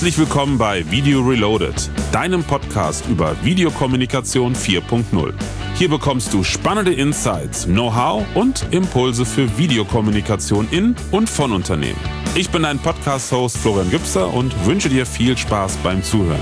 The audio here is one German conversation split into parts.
Herzlich willkommen bei Video Reloaded, deinem Podcast über Videokommunikation 4.0. Hier bekommst du spannende Insights, Know-how und Impulse für Videokommunikation in und von Unternehmen. Ich bin dein Podcast-Host Florian Gübser und wünsche dir viel Spaß beim Zuhören.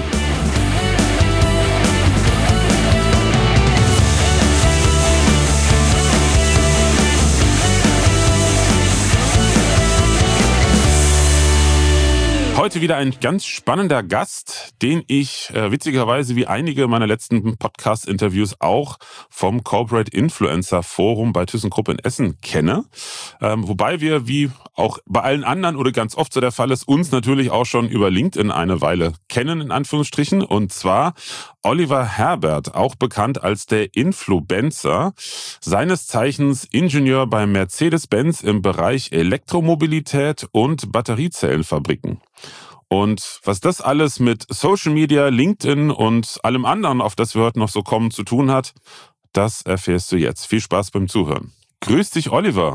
Heute wieder ein ganz spannender Gast, den ich witzigerweise wie einige meiner letzten Podcast-Interviews auch vom Corporate Influencer Forum bei ThyssenKrupp in Essen kenne. Wobei wir, wie auch bei allen anderen oder ganz oft so der Fall ist, uns natürlich auch schon über LinkedIn eine Weile kennen, in Anführungsstrichen. Und zwar Oliver Herbert, auch bekannt als der Influbencer, seines Zeichens Ingenieur bei Mercedes-Benz im Bereich Elektromobilität und Batteriezellenfabriken. Und was das alles mit Social Media, LinkedIn und allem anderen, auf das wir heute noch so kommen, zu tun hat, das erfährst du jetzt. Viel Spaß beim Zuhören. Grüß dich, Oliver.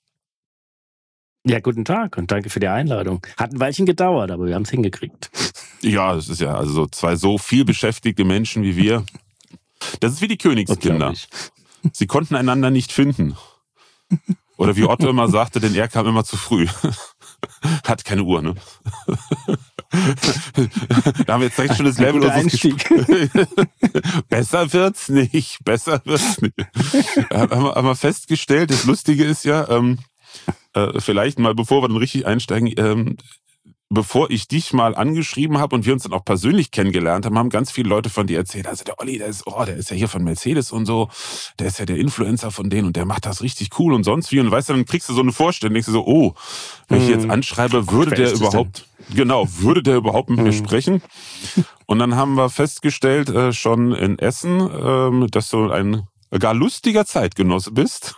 Ja, guten Tag und danke für die Einladung. Hat ein Weilchen gedauert, aber wir haben es hingekriegt. Ja, es ist ja also so zwei so viel beschäftigte Menschen wie wir. Das ist wie die Königskinder. Sie konnten einander nicht finden. Oder wie Otto immer sagte, denn er kam immer zu früh. Hat keine Uhr, ne? Da haben wir jetzt direkt schon das Level unseres Gesprächs. Besser wird's nicht. Haben wir festgestellt, das Lustige ist ja, vielleicht mal, bevor wir dann richtig einsteigen, bevor ich dich mal angeschrieben habe und wir uns dann auch persönlich kennengelernt haben, haben ganz viele Leute von dir erzählt, also der Olli, der ist ja hier von Mercedes und so, der ist ja der Influencer von denen und der macht das richtig cool und sonst wie. Und weißt du, dann kriegst du so eine Vorstellung, denkst du so, wenn ich jetzt anschreibe, würde der überhaupt mit mir sprechen? Und dann haben wir festgestellt, schon in Essen, dass du ein gar lustiger Zeitgenosse bist.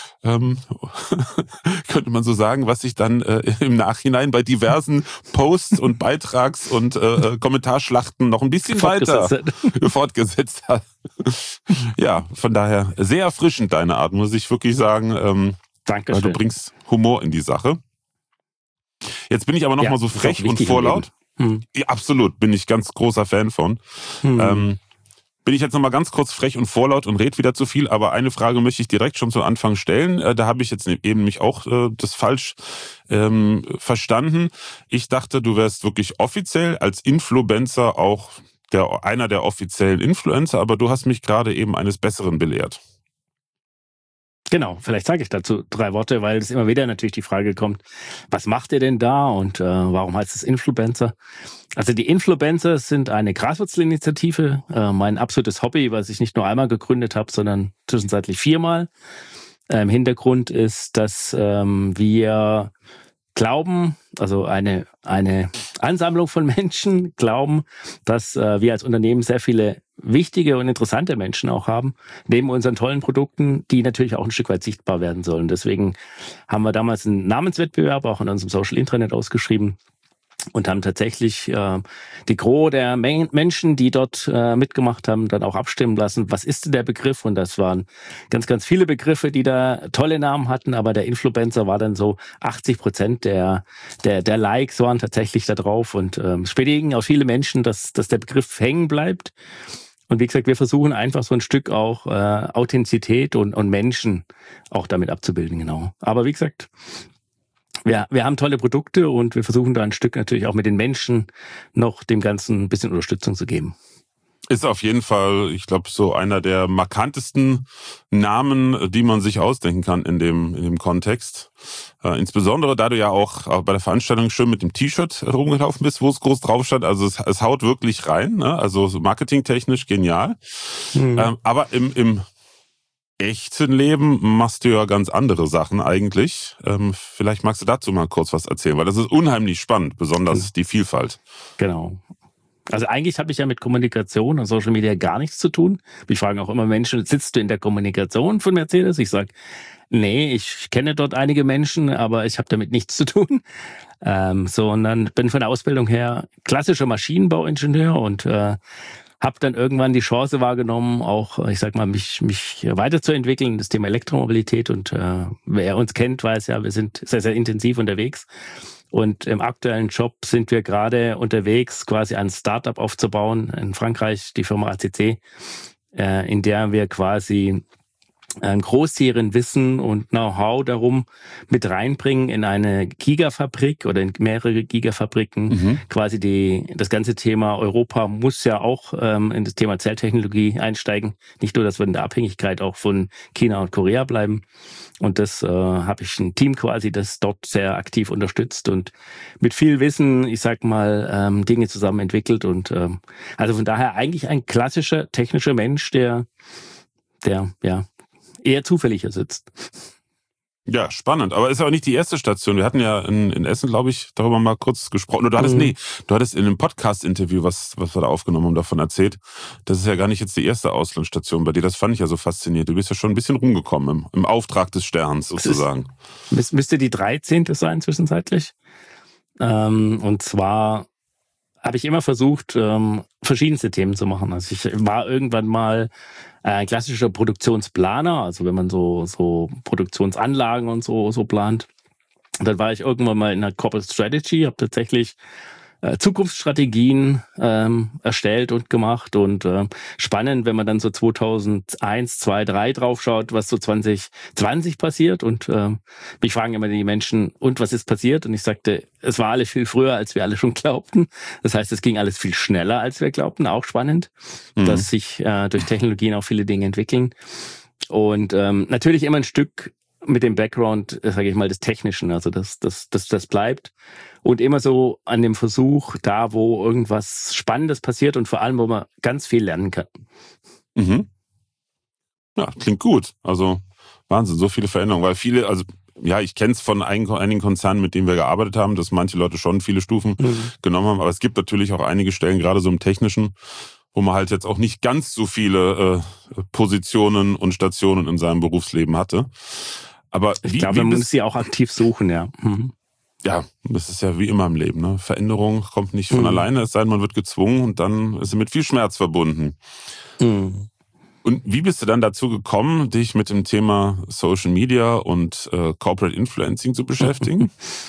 Könnte man so sagen, was sich dann im Nachhinein bei diversen Posts und Beitrags- und Kommentarschlachten noch ein bisschen weiter fortgesetzt hat. Ja, von daher sehr erfrischend deine Art, muss ich wirklich sagen. Danke. Weil du bringst Humor in die Sache. Jetzt bin ich aber noch mal so frech und vorlaut. Ja, absolut, bin ich ganz großer Fan von. Bin ich jetzt nochmal ganz kurz frech und vorlaut und red wieder zu viel, aber eine Frage möchte ich direkt schon zu Anfang stellen. Da habe ich jetzt eben mich auch das falsch verstanden. Ich dachte, du wärst wirklich offiziell als Influencer auch einer der offiziellen Influencer, aber du hast mich gerade eben eines Besseren belehrt. Genau, vielleicht sage ich dazu 3 Worte, weil es immer wieder natürlich die Frage kommt, was macht ihr denn da und warum heißt es Influencer? Also die Influencer sind eine Graswurzelinitiative, mein absolutes Hobby, was ich nicht nur einmal gegründet habe, sondern zwischenzeitlich 4-mal. Hintergrund ist, dass wir glauben, also eine Ansammlung von Menschen glauben, dass wir als Unternehmen sehr viele wichtige und interessante Menschen auch haben, neben unseren tollen Produkten, die natürlich auch ein Stück weit sichtbar werden sollen. Deswegen haben wir damals einen Namenswettbewerb auch in unserem Social Intranet ausgeschrieben und haben tatsächlich die Gros der Menschen, die dort mitgemacht haben, dann auch abstimmen lassen. Was ist denn der Begriff? Und das waren ganz, ganz viele Begriffe, die da tolle Namen hatten, aber der Influencer war dann so 80% der Likes waren tatsächlich da drauf und es belegen auch viele Menschen, dass der Begriff hängen bleibt. Und wie gesagt, wir versuchen einfach so ein Stück auch Authentizität und Menschen auch damit abzubilden, genau. Aber wie gesagt, wir haben tolle Produkte und wir versuchen da ein Stück natürlich auch mit den Menschen noch dem Ganzen ein bisschen Unterstützung zu geben. Ist auf jeden Fall, ich glaube, so einer der markantesten Namen, die man sich ausdenken kann in dem Kontext. Insbesondere, da du ja auch bei der Veranstaltung schön mit dem T-Shirt rumgelaufen bist, wo es groß drauf stand. Also es haut wirklich rein, ne? Also so marketingtechnisch genial. Aber im echten Leben machst du ja ganz andere Sachen eigentlich. Vielleicht magst du dazu mal kurz was erzählen, weil das ist unheimlich spannend, besonders die Vielfalt. Genau. Also eigentlich habe ich ja mit Kommunikation und Social Media gar nichts zu tun. Ich frage auch immer Menschen, sitzt du in der Kommunikation von Mercedes? Ich sage, nee, ich kenne dort einige Menschen, aber ich habe damit nichts zu tun. Und dann bin von der Ausbildung her klassischer Maschinenbauingenieur und habe dann irgendwann die Chance wahrgenommen, auch, ich sag mal, mich weiterzuentwickeln, das Thema Elektromobilität. Und wer uns kennt, weiß ja, wir sind sehr, sehr intensiv unterwegs. Und im aktuellen Job sind wir gerade unterwegs, quasi ein Startup aufzubauen in Frankreich, die Firma ACC, in der wir quasi Großserienwissen und Know-how darum mit reinbringen in eine Gigafabrik oder in mehrere Gigafabriken. Quasi das ganze Thema Europa muss ja auch in das Thema Zelltechnologie einsteigen. Nicht nur, dass wir in der Abhängigkeit auch von China und Korea bleiben. Und das habe ich ein Team quasi, das dort sehr aktiv unterstützt und mit viel Wissen, ich sag mal, Dinge zusammen entwickelt. Und also von daher eigentlich ein klassischer technischer Mensch, der ja eher zufällig sitzt. Ja, spannend. Aber ist aber nicht die erste Station. Wir hatten ja in Essen, glaube ich, darüber mal kurz gesprochen. Oder du hattest in einem Podcast-Interview, was wir da aufgenommen haben, davon erzählt. Das ist ja gar nicht jetzt die erste Auslandsstation bei dir. Das fand ich ja so faszinierend. Du bist ja schon ein bisschen rumgekommen im Auftrag des Sterns sozusagen. Müsste die 13. sein zwischenzeitlich. Und zwar habe ich immer versucht, verschiedenste Themen zu machen. Also ich war irgendwann mal ein klassischer Produktionsplaner, also wenn man so Produktionsanlagen und so plant. Und dann war ich irgendwann mal in der Corporate Strategy, habe tatsächlich Zukunftsstrategien erstellt und gemacht und spannend, wenn man dann so 2001, 2, 3 draufschaut, was so 2020 passiert und mich fragen immer die Menschen, und was ist passiert? Und ich sagte, es war alles viel früher, als wir alle schon glaubten. Das heißt, es ging alles viel schneller, als wir glaubten. Auch spannend, dass sich durch Technologien auch viele Dinge entwickeln. Und natürlich immer ein Stück mit dem Background, sage ich mal, des Technischen, also das bleibt. Und immer so an dem Versuch, da wo irgendwas Spannendes passiert und vor allem, wo man ganz viel lernen kann. Ja, klingt gut. Also Wahnsinn, so viele Veränderungen. Weil viele, also ja, ich kenne es von einigen Konzernen, mit denen wir gearbeitet haben, dass manche Leute schon viele Stufen genommen haben. Aber es gibt natürlich auch einige Stellen, gerade so im Technischen, wo man halt jetzt auch nicht ganz so viele Positionen und Stationen in seinem Berufsleben hatte. Aber ich glaube, man muss sie auch aktiv suchen, ja. Ja, das ist ja wie immer im Leben. Ne? Veränderung kommt nicht von alleine, es sei denn, man wird gezwungen und dann ist sie mit viel Schmerz verbunden. Und wie bist du dann dazu gekommen, dich mit dem Thema Social Media und Corporate Influencing zu beschäftigen?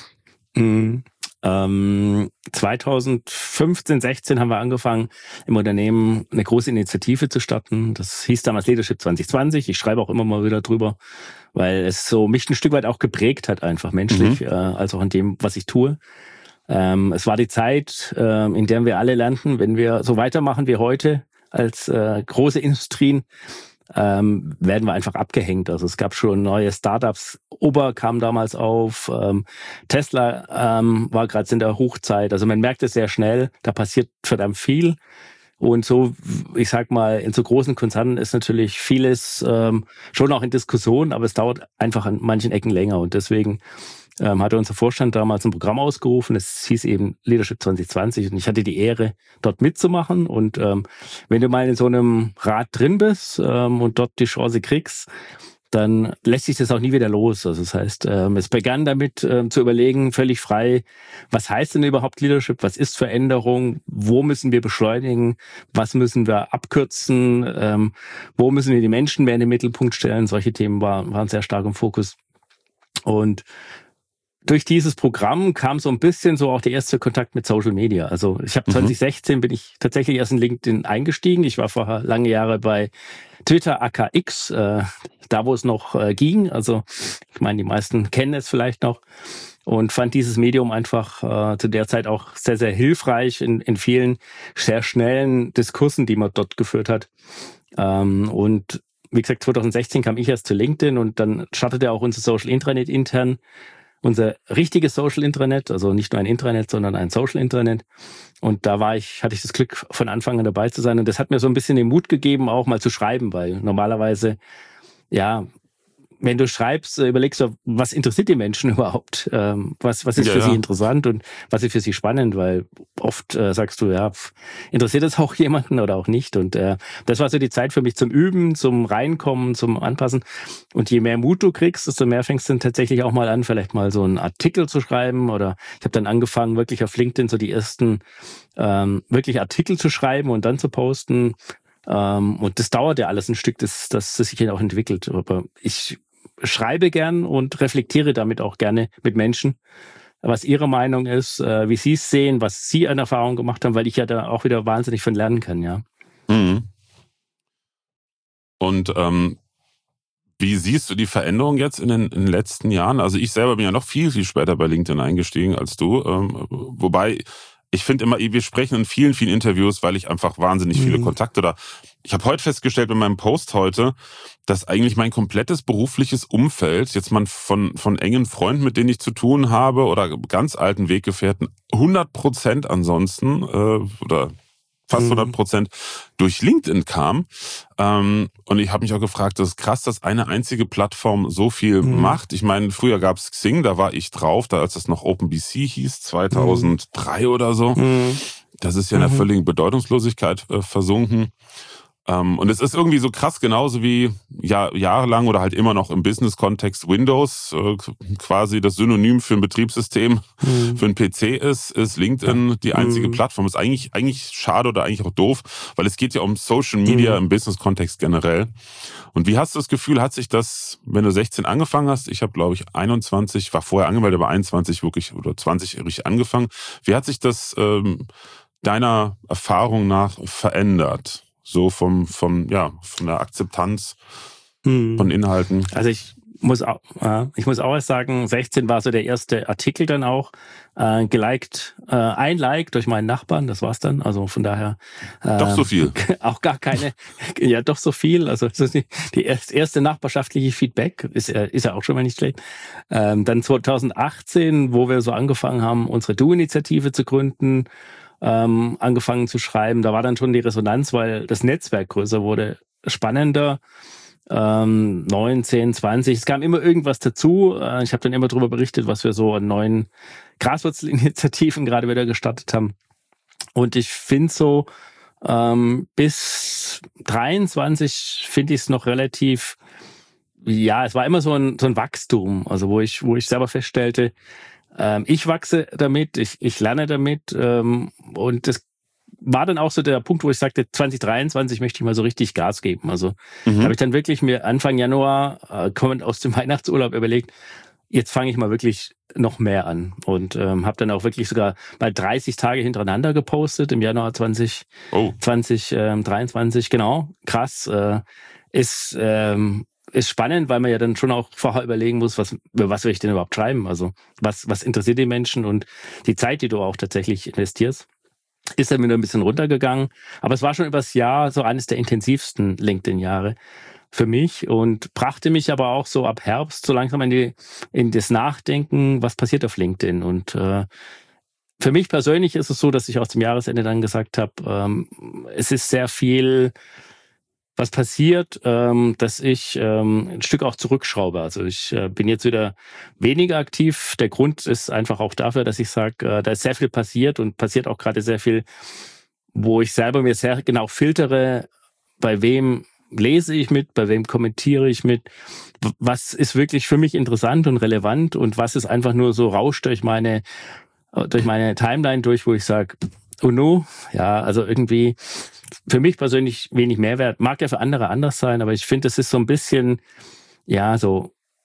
2015, 16 haben wir angefangen, im Unternehmen eine große Initiative zu starten. Das hieß damals Leadership 2020. Ich schreibe auch immer mal wieder drüber, weil es so mich ein Stück weit auch geprägt hat, einfach menschlich, als auch in dem, was ich tue. Es war die Zeit, in der wir alle lernten, wenn wir so weitermachen wie heute als große Industrien, werden wir einfach abgehängt. Also es gab schon neue Startups. Uber kam damals auf. Tesla war gerade in der Hochzeit. Also man merkt es sehr schnell. Da passiert verdammt viel. Und so, ich sag mal, in so großen Konzernen ist natürlich vieles schon auch in Diskussion, aber es dauert einfach an manchen Ecken länger. Und deswegen hatte unser Vorstand damals ein Programm ausgerufen, es hieß eben Leadership 2020 und ich hatte die Ehre, dort mitzumachen. Und wenn du mal in so einem Rad drin bist und dort die Chance kriegst, dann lässt sich das auch nie wieder los. Also das heißt, es begann damit zu überlegen, völlig frei, was heißt denn überhaupt Leadership, was ist Veränderung, wo müssen wir beschleunigen, was müssen wir abkürzen, wo müssen wir die Menschen mehr in den Mittelpunkt stellen. Solche Themen waren sehr stark im Fokus. Und durch dieses Programm kam so ein bisschen so auch der erste Kontakt mit Social Media. Also ich habe 2016 bin ich tatsächlich erst in LinkedIn eingestiegen. Ich war vorher lange Jahre bei Twitter, aka X, da wo es noch ging. Also ich meine, die meisten kennen es vielleicht noch und fand dieses Medium einfach zu der Zeit auch sehr, sehr hilfreich in vielen sehr schnellen Diskursen, die man dort geführt hat. Und wie gesagt, 2016 kam ich erst zu LinkedIn und dann startete auch unser Social Intranet intern. Unser richtiges Social Intranet, also nicht nur ein Intranet, sondern ein Social Intranet. Und da hatte ich das Glück, von Anfang an dabei zu sein. Und das hat mir so ein bisschen den Mut gegeben, auch mal zu schreiben, weil normalerweise, ja, wenn du schreibst, überlegst du, was interessiert die Menschen überhaupt? Was ist für sie interessant und was ist für sie spannend? Weil oft sagst du, ja, interessiert das auch jemanden oder auch nicht? Und das war so die Zeit für mich zum Üben, zum Reinkommen, zum Anpassen. Und je mehr Mut du kriegst, desto mehr fängst du dann tatsächlich auch mal an, vielleicht mal so einen Artikel zu schreiben. Oder ich habe dann angefangen, wirklich auf LinkedIn so die ersten wirklich Artikel zu schreiben und dann zu posten. Und das dauert ja alles ein Stück, dass sich dann auch entwickelt. Aber ich schreibe gern und reflektiere damit auch gerne mit Menschen. was Ihre Meinung ist, wie Sie es sehen, was Sie an Erfahrungen gemacht haben, weil ich ja da auch wieder wahnsinnig von lernen kann, ja. Mhm. Und wie siehst du die Veränderung jetzt in den letzten Jahren? Also ich selber bin ja noch viel, viel später bei LinkedIn eingestiegen als du. Wobei ich finde immer, wir sprechen in vielen, vielen Interviews, weil ich einfach wahnsinnig viele Kontakte da. Ich habe heute festgestellt in meinem Post heute, dass eigentlich mein komplettes berufliches Umfeld, jetzt mal von engen Freunden, mit denen ich zu tun habe, oder ganz alten Weggefährten, 100% ansonsten oder fast 100% durch LinkedIn kam. Und ich habe mich auch gefragt, das ist krass, dass eine einzige Plattform so viel macht. Ich meine, früher gab es Xing, da war ich drauf, da als das noch OpenBC hieß, 2003 oder so. Das ist ja in der völligen Bedeutungslosigkeit versunken. Und es ist irgendwie so krass, genauso wie jahrelang oder halt immer noch im Business-Kontext Windows quasi das Synonym für ein Betriebssystem, für einen PC ist LinkedIn die einzige Plattform. Ist eigentlich schade oder eigentlich auch doof, weil es geht ja um Social Media im Business-Kontext generell. Und wie hast du das Gefühl, hat sich das, wenn du 16 angefangen hast, ich habe glaube ich 21, war vorher angemeldet, aber 21 wirklich oder 20 richtig angefangen. Wie hat sich das deiner Erfahrung nach verändert? So von der Akzeptanz von Inhalten. Also ich muss auch erst sagen, 16 war so der erste Artikel dann auch geliked, ein Like durch meinen Nachbarn, das war's dann. Also von daher doch so viel. Auch gar keine, ja doch so viel. Also das ist die erste nachbarschaftliche Feedback ist ja auch schon mal nicht schlecht. Dann 2018, wo wir so angefangen haben, unsere Du-Initiative zu gründen. Angefangen zu schreiben. Da war dann schon die Resonanz, weil das Netzwerk größer wurde, spannender. 9, 10, 20. Es kam immer irgendwas dazu. Ich habe dann immer darüber berichtet, was wir so an neuen Graswurzelinitiativen gerade wieder gestartet haben. Und ich finde so, bis 23 finde ich es noch relativ, ja, es war immer so ein Wachstum, also wo ich selber feststellte, ich wachse damit, ich lerne damit und das war dann auch so der Punkt, wo ich sagte, 2023 möchte ich mal so richtig Gas geben. Also da habe ich dann wirklich mir Anfang Januar kommend aus dem Weihnachtsurlaub überlegt, jetzt fange ich mal wirklich noch mehr an und habe dann auch wirklich sogar mal 30 Tage hintereinander gepostet im Januar 2023, genau, krass, ist spannend, weil man ja dann schon auch vorher überlegen muss, über was will ich denn überhaupt schreiben? Also was interessiert die Menschen und die Zeit, die du auch tatsächlich investierst, ist dann wieder ein bisschen runtergegangen. Aber es war schon übers Jahr so eines der intensivsten LinkedIn-Jahre für mich und brachte mich aber auch so ab Herbst so langsam in das Nachdenken, was passiert auf LinkedIn. Und für mich persönlich ist es so, dass ich aus dem Jahresende dann gesagt habe, es ist sehr viel was passiert, dass ich ein Stück auch zurückschraube. Also ich bin jetzt wieder weniger aktiv. Der Grund ist einfach auch dafür, dass ich sage, da ist sehr viel passiert und passiert auch gerade sehr viel, wo ich selber mir sehr genau filtere, bei wem lese ich mit, bei wem kommentiere ich mit, was ist wirklich für mich interessant und relevant und was ist einfach nur so rauscht durch meine Timeline durch, wo ich sage, oh no, ja, also irgendwie für mich persönlich wenig Mehrwert. Mag ja für andere anders sein, aber ich finde, es ist so ein bisschen, ja, es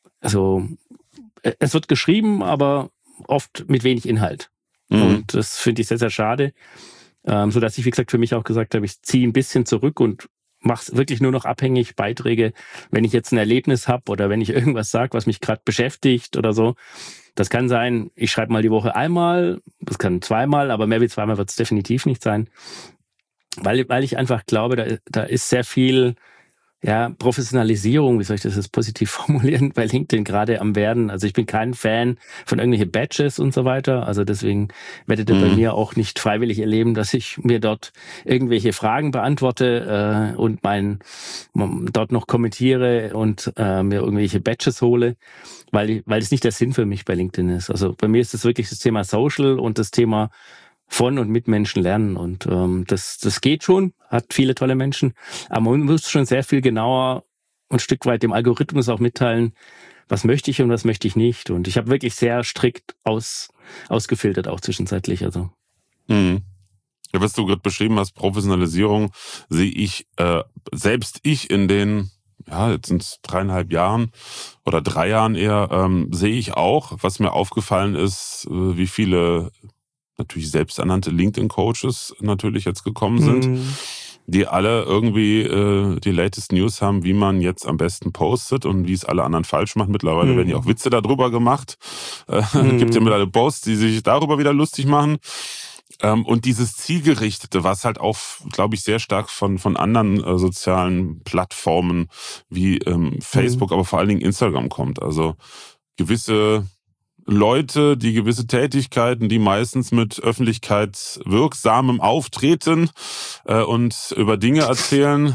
wird geschrieben, aber oft mit wenig Inhalt. Und das finde ich sehr, sehr schade. So dass ich, wie gesagt, für mich auch gesagt habe, ich ziehe ein bisschen zurück und mache es wirklich nur noch abhängig, Beiträge, wenn ich jetzt ein Erlebnis habe oder wenn ich irgendwas sage, was mich gerade beschäftigt oder so. Das kann sein, ich schreibe mal die Woche einmal, das kann zweimal, aber mehr wie zweimal wird es definitiv nicht sein. Weil ich einfach glaube, da ist sehr viel Professionalisierung, wie soll ich das jetzt positiv formulieren, bei LinkedIn gerade am werden. Also ich bin kein Fan von irgendwelchen Badges und so weiter. Also deswegen werdet ihr bei mir auch nicht freiwillig erleben, dass ich mir dort irgendwelche Fragen beantworte und dort noch kommentiere und mir irgendwelche Badges hole, weil es nicht der Sinn für mich bei LinkedIn ist. Also bei mir ist es wirklich das Thema Social und das Thema von und mit Menschen lernen. Und das geht schon, hat viele tolle Menschen. Aber man muss schon sehr viel genauer ein Stück weit dem Algorithmus auch mitteilen, was möchte ich und was möchte ich nicht. Und ich habe wirklich sehr strikt ausgefiltert, auch zwischenzeitlich. Also. Ja, was du gerade beschrieben hast, Professionalisierung, sehe ich, selbst ich in den jetzt sind es 3,5 Jahren oder 3 Jahren eher, sehe ich auch, was mir aufgefallen ist, wie viele natürlich selbsternannte LinkedIn-Coaches natürlich jetzt gekommen sind, die alle irgendwie die latest News haben, wie man jetzt am besten postet und wie es alle anderen falsch machen. Mittlerweile werden ja auch Witze darüber gemacht. Gibt ja mittlerweile Posts, die sich darüber wieder lustig machen. Und dieses Zielgerichtete, was halt auch, glaube ich, sehr stark von anderen sozialen Plattformen wie Facebook, aber vor allen Dingen Instagram kommt. Also gewisse Leute, die gewisse Tätigkeiten, die meistens mit öffentlichkeitswirksamem Auftreten und über Dinge erzählen,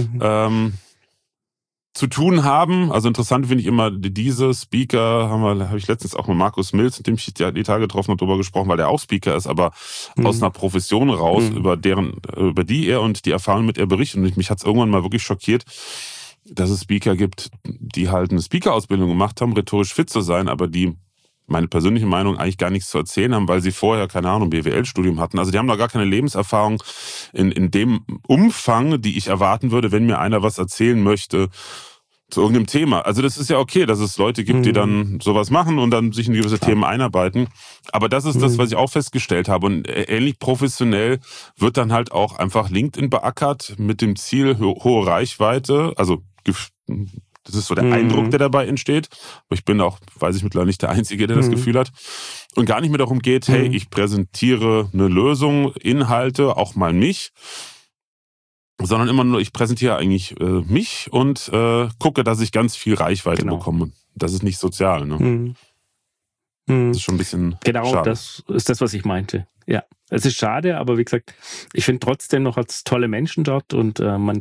zu tun haben. Also interessant finde ich immer diese Speaker, habe ich letztens auch mit Markus Mills, mit dem ich die Tage getroffen habe, darüber gesprochen, weil der auch Speaker ist, aber aus einer Profession raus, über die er und die Erfahrungen mit er berichtet. Und mich hat es irgendwann mal wirklich schockiert, dass es Speaker gibt, die halt eine Speaker-Ausbildung gemacht haben, rhetorisch fit zu sein, aber die, meine persönliche Meinung, eigentlich gar nichts zu erzählen haben, weil sie vorher, keine Ahnung, BWL-Studium hatten. Also die haben da gar keine Lebenserfahrung in dem Umfang, die ich erwarten würde, wenn mir einer was erzählen möchte zu irgendeinem Thema. Also das ist ja okay, dass es Leute gibt, die dann sowas machen und dann sich in gewisse Themen einarbeiten. Aber das ist das, was ich auch festgestellt habe. Und ähnlich professionell wird dann halt auch einfach LinkedIn beackert mit dem Ziel hohe Reichweite. Also das ist so der Eindruck, der dabei entsteht. Aber ich bin auch, weiß ich mittlerweile, nicht der Einzige, der das Gefühl hat. Und gar nicht mehr darum geht, hey, ich präsentiere eine Lösung, Inhalte, auch mal mich, sondern immer nur, ich präsentiere eigentlich mich und gucke, dass ich ganz viel Reichweite bekomme. Das ist nicht sozial, ne? Das ist schon ein bisschen schade. Das ist das, was ich meinte. Ja, es ist schade, aber wie gesagt, ich finde trotzdem noch als tolle Menschen dort und man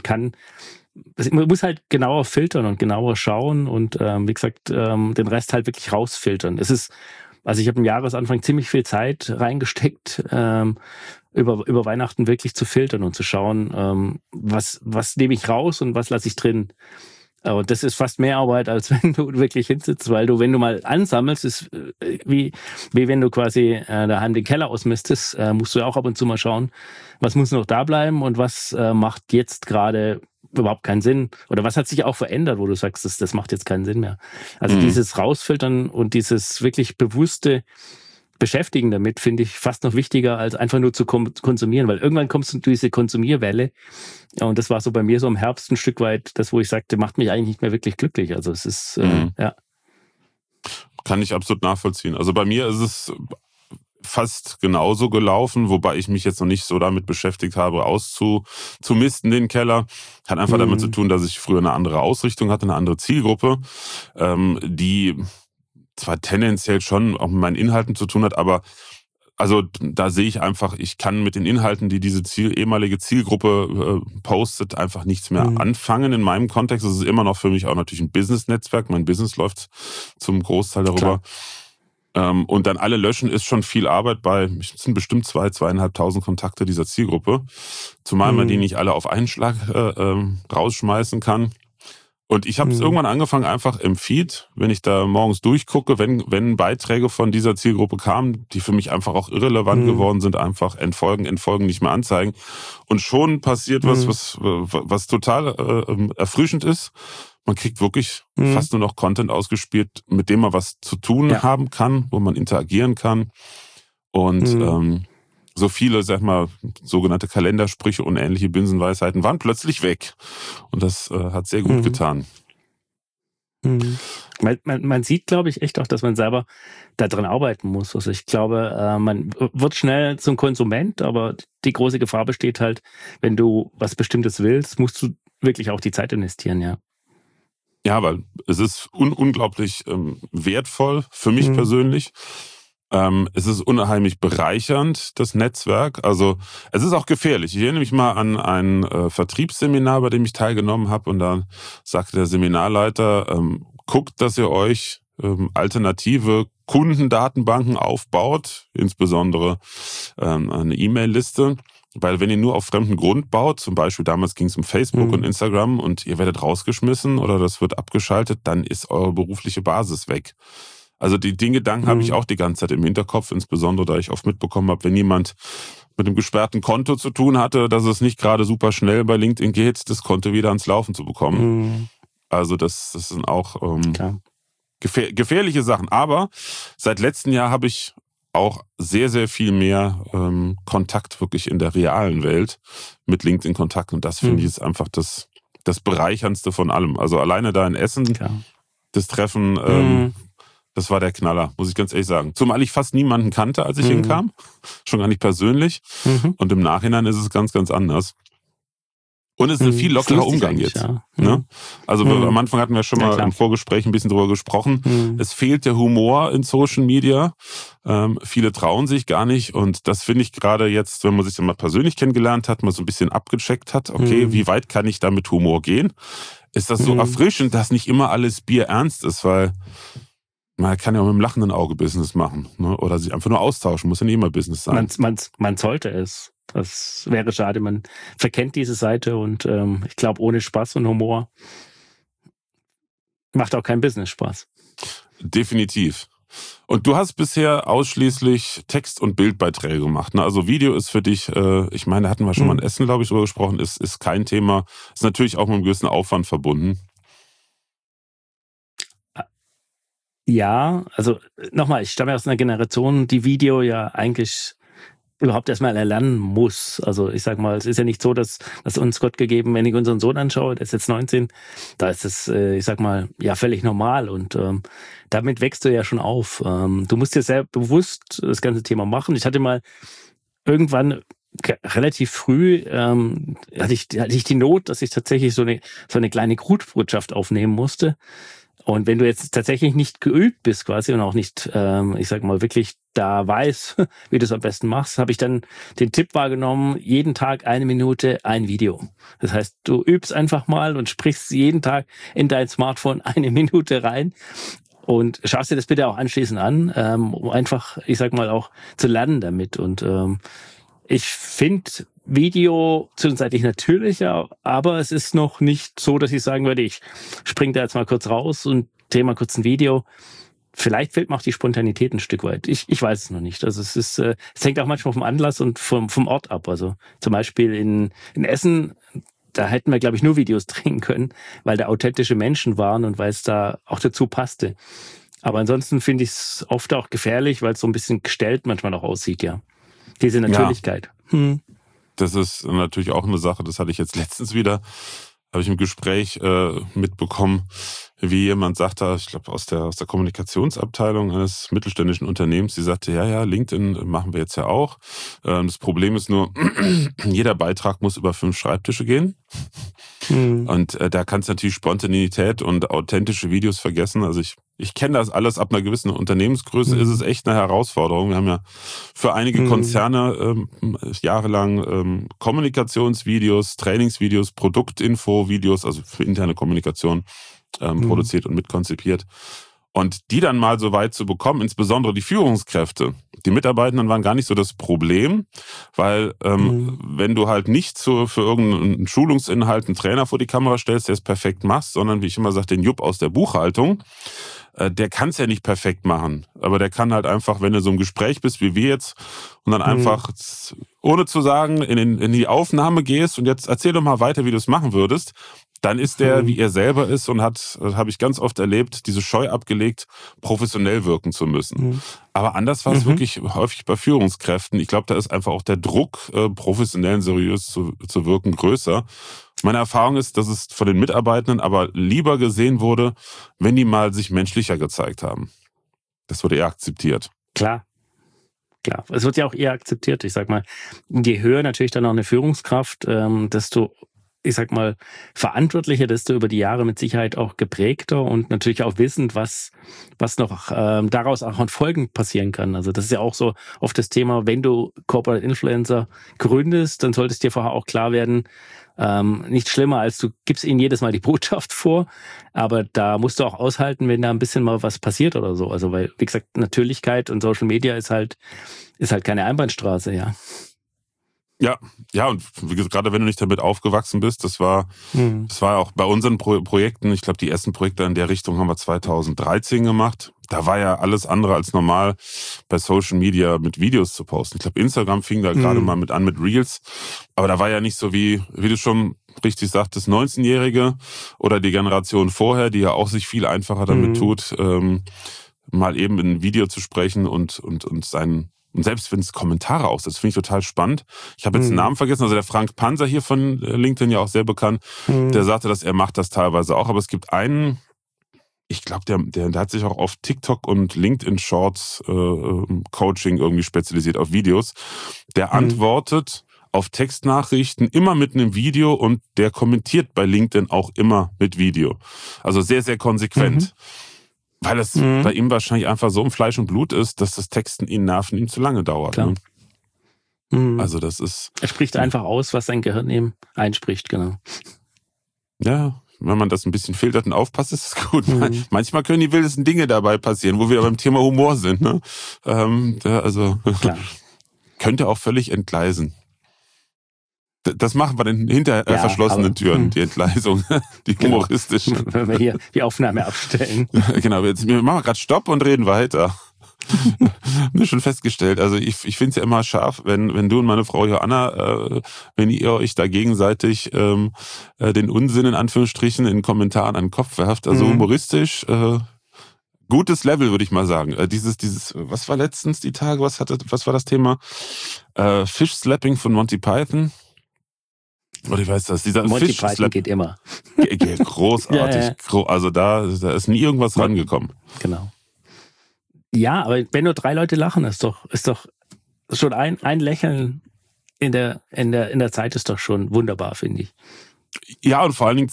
muss halt genauer filtern und genauer schauen und wie gesagt, den Rest halt wirklich rausfiltern. Also ich habe im Jahresanfang ziemlich viel Zeit reingesteckt, über Weihnachten wirklich zu filtern und zu schauen, was nehme ich raus und was lasse ich drin. Und das ist fast mehr Arbeit, als wenn du wirklich hinsitzt, weil wenn du mal ansammelst, ist wie wenn du quasi daheim den Keller ausmistest, musst du ja auch ab und zu mal schauen, was muss noch da bleiben und was macht jetzt gerade überhaupt keinen Sinn. Oder was hat sich auch verändert, wo du sagst, das macht jetzt keinen Sinn mehr. Also dieses Rausfiltern und dieses wirklich bewusste Beschäftigen damit finde ich fast noch wichtiger, als einfach nur zu konsumieren, weil irgendwann kommst du durch diese Konsumierwelle und das war so bei mir so im Herbst ein Stück weit das, wo ich sagte, macht mich eigentlich nicht mehr wirklich glücklich. Also es ist, ja. Kann ich absolut nachvollziehen. Also bei mir ist es fast genauso gelaufen, wobei ich mich jetzt noch nicht so damit beschäftigt habe, auszumisten den Keller. Hat einfach damit zu tun, dass ich früher eine andere Ausrichtung hatte, eine andere Zielgruppe, die zwar tendenziell schon auch mit meinen Inhalten zu tun hat, aber also da sehe ich einfach, ich kann mit den Inhalten, die diese ehemalige Zielgruppe postet, einfach nichts mehr anfangen in meinem Kontext. Das ist immer noch für mich auch natürlich ein Business-Netzwerk. Mein Business läuft zum Großteil darüber. Und dann alle löschen ist schon viel Arbeit es sind bestimmt 2.500 Kontakte dieser Zielgruppe. Zumal man die nicht alle auf einen Schlag rausschmeißen kann. Und ich habe es irgendwann angefangen, einfach im Feed, wenn ich da morgens durchgucke, wenn Beiträge von dieser Zielgruppe kamen, die für mich einfach auch irrelevant geworden sind, einfach entfolgen, nicht mehr anzeigen. Und schon passiert was total erfrischend ist. Man kriegt wirklich fast nur noch Content ausgespielt, mit dem man was zu tun haben kann, wo man interagieren kann. Und so viele, sag mal, sogenannte Kalendersprüche und ähnliche Binsenweisheiten waren plötzlich weg. Und das hat sehr gut getan. Man sieht, glaube ich, echt auch, dass man selber da drin arbeiten muss. Also ich glaube, man wird schnell zum Konsument, aber die große Gefahr besteht halt, wenn du was Bestimmtes willst, musst du wirklich auch die Zeit investieren, ja. Ja, weil es ist unglaublich wertvoll für mich persönlich. Es ist unheimlich bereichernd, das Netzwerk. Also es ist auch gefährlich. Ich erinnere mich mal an ein Vertriebsseminar, bei dem ich teilgenommen habe. Und da sagte der Seminarleiter, guckt, dass ihr euch alternative Kundendatenbanken aufbaut, insbesondere eine E-Mail-Liste. Weil wenn ihr nur auf fremden Grund baut, zum Beispiel damals ging es um Facebook und Instagram und ihr werdet rausgeschmissen oder das wird abgeschaltet, dann ist eure berufliche Basis weg. Also den Gedanken habe ich auch die ganze Zeit im Hinterkopf, insbesondere da ich oft mitbekommen habe, wenn jemand mit einem gesperrten Konto zu tun hatte, dass es nicht gerade super schnell bei LinkedIn geht, das Konto wieder ans Laufen zu bekommen. Also das sind auch Klar. gefährliche Sachen. Aber seit letztem Jahr habe ich auch sehr, sehr viel mehr Kontakt wirklich in der realen Welt mit LinkedIn-Kontakt. Und das finde ich ist einfach das Bereicherndste von allem. Also alleine da in Essen, Klar. das Treffen, das war der Knaller, muss ich ganz ehrlich sagen. Zumal ich fast niemanden kannte, als ich hinkam. Schon gar nicht persönlich. Und im Nachhinein ist es ganz, ganz anders. Und es ist ein viel lockerer Umgang jetzt. Ja. Ne? Also am Anfang hatten wir schon mal klar. im Vorgespräch ein bisschen drüber gesprochen. Es fehlt der Humor in Social Media. Viele trauen sich gar nicht. Und das finde ich gerade jetzt, wenn man sich dann mal persönlich kennengelernt hat, mal so ein bisschen abgecheckt hat, okay, wie weit kann ich da mit Humor gehen? Ist das so erfrischend, dass nicht immer alles bierernst ist, weil man kann ja auch mit dem lachenden Auge Business machen, ne? Oder sich einfach nur austauschen, muss ja nicht immer Business sein. Man sollte es. Das wäre schade, man verkennt diese Seite und ich glaube, ohne Spaß und Humor macht auch kein Business Spaß. Definitiv. Und du hast bisher ausschließlich Text- und Bildbeiträge gemacht, ne? Also Video ist für dich, ich meine, da hatten wir schon mal in Essen, glaube ich, drüber gesprochen, ist kein Thema, ist natürlich auch mit einem gewissen Aufwand verbunden. Ja, also nochmal, ich stamme aus einer Generation, die Video ja eigentlich überhaupt erstmal erlernen muss. Also ich sag mal, es ist ja nicht so, dass uns Gott gegeben, wenn ich unseren Sohn anschaue, der ist jetzt 19, da ist es, ich sag mal, ja völlig normal und damit wächst du ja schon auf. Du musst dir sehr bewusst das ganze Thema machen. Ich hatte mal irgendwann relativ früh hatte ich die Not, dass ich tatsächlich so eine kleine Grußbotschaft aufnehmen musste. Und wenn du jetzt tatsächlich nicht geübt bist quasi und auch nicht, ich sag mal, wirklich da weißt, wie du es am besten machst, habe ich dann den Tipp wahrgenommen, jeden Tag 1 Minute ein Video. Das heißt, du übst einfach mal und sprichst jeden Tag in dein Smartphone 1 Minute rein und schaust dir das bitte auch anschließend an, um einfach, ich sag mal, auch zu lernen damit. Und ich finde Video zwischenzeitlich natürlicher, aber es ist noch nicht so, dass ich sagen würde, ich springe da jetzt mal kurz raus und drehe mal kurz ein Video. Vielleicht fehlt mir auch die Spontanität ein Stück weit. Ich weiß es noch nicht. Also es hängt auch manchmal vom Anlass und vom Ort ab. Also zum Beispiel in Essen, da hätten wir, glaube ich, nur Videos drehen können, weil da authentische Menschen waren und weil es da auch dazu passte. Aber ansonsten finde ich es oft auch gefährlich, weil es so ein bisschen gestellt manchmal auch aussieht, ja. Diese Natürlichkeit. Ja. Das ist natürlich auch eine Sache, das hatte ich jetzt letztens wieder, habe ich im Gespräch mitbekommen, wie jemand sagte, ich glaube aus der Kommunikationsabteilung eines mittelständischen Unternehmens, die sagte, ja, LinkedIn machen wir jetzt ja auch. Das Problem ist nur, jeder Beitrag muss über 5 Schreibtische gehen. Und da kannst du natürlich Spontanität und authentische Videos vergessen. Also ich kenne das alles, ab einer gewissen Unternehmensgröße ist es echt eine Herausforderung. Wir haben ja für einige Konzerne jahrelang Kommunikationsvideos, Trainingsvideos, Produktinfo-Videos, also für interne Kommunikation produziert und mitkonzipiert. Und die dann mal so weit zu bekommen, insbesondere die Führungskräfte, die Mitarbeitenden waren gar nicht so das Problem, weil wenn du halt nicht für irgendeinen Schulungsinhalt einen Trainer vor die Kamera stellst, der es perfekt macht, sondern wie ich immer sage, den Jupp aus der Buchhaltung, der kann es ja nicht perfekt machen. Aber der kann halt einfach, wenn du so im Gespräch bist wie wir jetzt und dann einfach, ohne zu sagen, in die Aufnahme gehst und jetzt erzähl doch mal weiter, wie du es machen würdest, dann ist der, wie er selber ist und hat, habe ich ganz oft erlebt, diese Scheu abgelegt, professionell wirken zu müssen. Aber anders war es wirklich häufig bei Führungskräften. Ich glaube, da ist einfach auch der Druck, professionell und seriös zu wirken, größer. Meine Erfahrung ist, dass es von den Mitarbeitenden aber lieber gesehen wurde, wenn die mal sich menschlicher gezeigt haben. Das wurde eher akzeptiert. Klar. Es wird ja auch eher akzeptiert. Ich sag mal, je höher natürlich dann auch eine Führungskraft, desto, ich sag mal, verantwortlicher, desto über die Jahre mit Sicherheit auch geprägter und natürlich auch wissend, was noch daraus auch an Folgen passieren kann. Also das ist ja auch so oft das Thema, wenn du Corporate Influencer gründest, dann sollte es dir vorher auch klar werden, nicht schlimmer, als du gibst ihnen jedes Mal die Botschaft vor, aber da musst du auch aushalten, wenn da ein bisschen mal was passiert oder so. Also weil, wie gesagt, Natürlichkeit und Social Media ist halt keine Einbahnstraße, ja. Ja, und wie gesagt, gerade wenn du nicht damit aufgewachsen bist, das war auch bei unseren Projekten, ich glaube, die ersten Projekte in der Richtung haben wir 2013 gemacht. Da war ja alles andere als normal, bei Social Media mit Videos zu posten. Ich glaube, Instagram fing da gerade mal mit an mit Reels, aber da war ja nicht so wie du schon richtig sagtest, 19-Jährige oder die Generation vorher, die ja auch sich viel einfacher damit tut, mal eben in ein Video zu sprechen und selbst wenn es Kommentare aussetzt, finde ich total spannend. Ich habe jetzt den Namen vergessen, also der Frank Panzer hier von LinkedIn, ja auch sehr bekannt, der sagte, dass er macht das teilweise auch, aber es gibt einen, ich glaube, der hat sich auch auf TikTok und LinkedIn Shorts Coaching irgendwie spezialisiert auf Videos. Der antwortet auf Textnachrichten immer mit einem Video und der kommentiert bei LinkedIn auch immer mit Video. Also sehr, sehr konsequent. Weil es bei ihm wahrscheinlich einfach so im Fleisch und Blut ist, dass das Texten ihn nerven ihm zu lange dauert. Ne? Also das ist... Er spricht einfach aus, was sein Gehirn eben einspricht, genau. Ja, wenn man das ein bisschen filtert und aufpasst, ist es gut. Manchmal können die wildesten Dinge dabei passieren, wo wir beim Thema Humor sind. Ne? Also könnte auch völlig entgleisen. Das machen wir dann hinter verschlossenen Türen, die Entgleisung, die humoristische. Genau. Wenn wir hier die Aufnahme abstellen. Genau, wir machen gerade Stopp und reden weiter. Mir schon festgestellt, also ich finde es ja immer scharf, wenn du und meine Frau Joanna, wenn ihr euch da gegenseitig den Unsinn in Anführungsstrichen in Kommentaren an den Kopf werft, also humoristisch, gutes Level, würde ich mal sagen. Dieses, was war letztens die Tage, was war das Thema? Fish Slapping von Monty Python. Oder ich weiß das, dieser Monty Python geht immer. Großartig. Ja. Also da ist nie irgendwas rangekommen. Genau. Ja, aber wenn nur 3 Leute lachen, ist doch schon ein Lächeln in der Zeit ist doch schon wunderbar, finde ich. Ja, und vor allen Dingen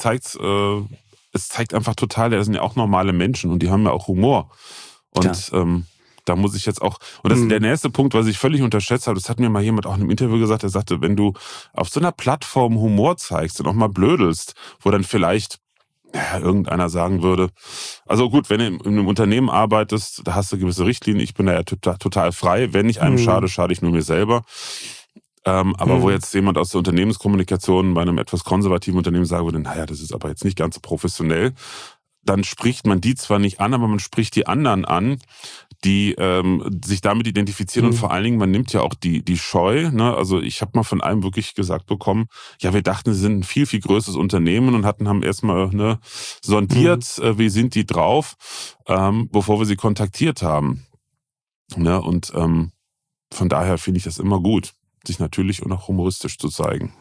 es zeigt einfach total, das sind ja auch normale Menschen und die haben ja auch Humor. Und da muss ich jetzt auch, und das ist der nächste Punkt, was ich völlig unterschätzt habe, das hat mir mal jemand auch in einem Interview gesagt, der sagte, wenn du auf so einer Plattform Humor zeigst und auch mal blödelst, wo dann vielleicht irgendeiner sagen würde, also gut, wenn du in einem Unternehmen arbeitest, da hast du gewisse Richtlinien, ich bin da ja total frei, wenn ich einem schade ich nur mir selber. Aber wo jetzt jemand aus der Unternehmenskommunikation bei einem etwas konservativen Unternehmen sagen würde, naja, das ist aber jetzt nicht ganz so professionell, dann spricht man die zwar nicht an, aber man spricht die anderen an, die sich damit identifizieren und vor allen Dingen, man nimmt ja auch die Scheu. Ne? Also ich habe mal von einem wirklich gesagt bekommen, ja, wir dachten, sie sind ein viel, viel größeres Unternehmen und haben erstmal sondiert, wie sind die drauf, bevor wir sie kontaktiert haben. Ne? Und von daher finde ich das immer gut, sich natürlich und auch humoristisch zu zeigen.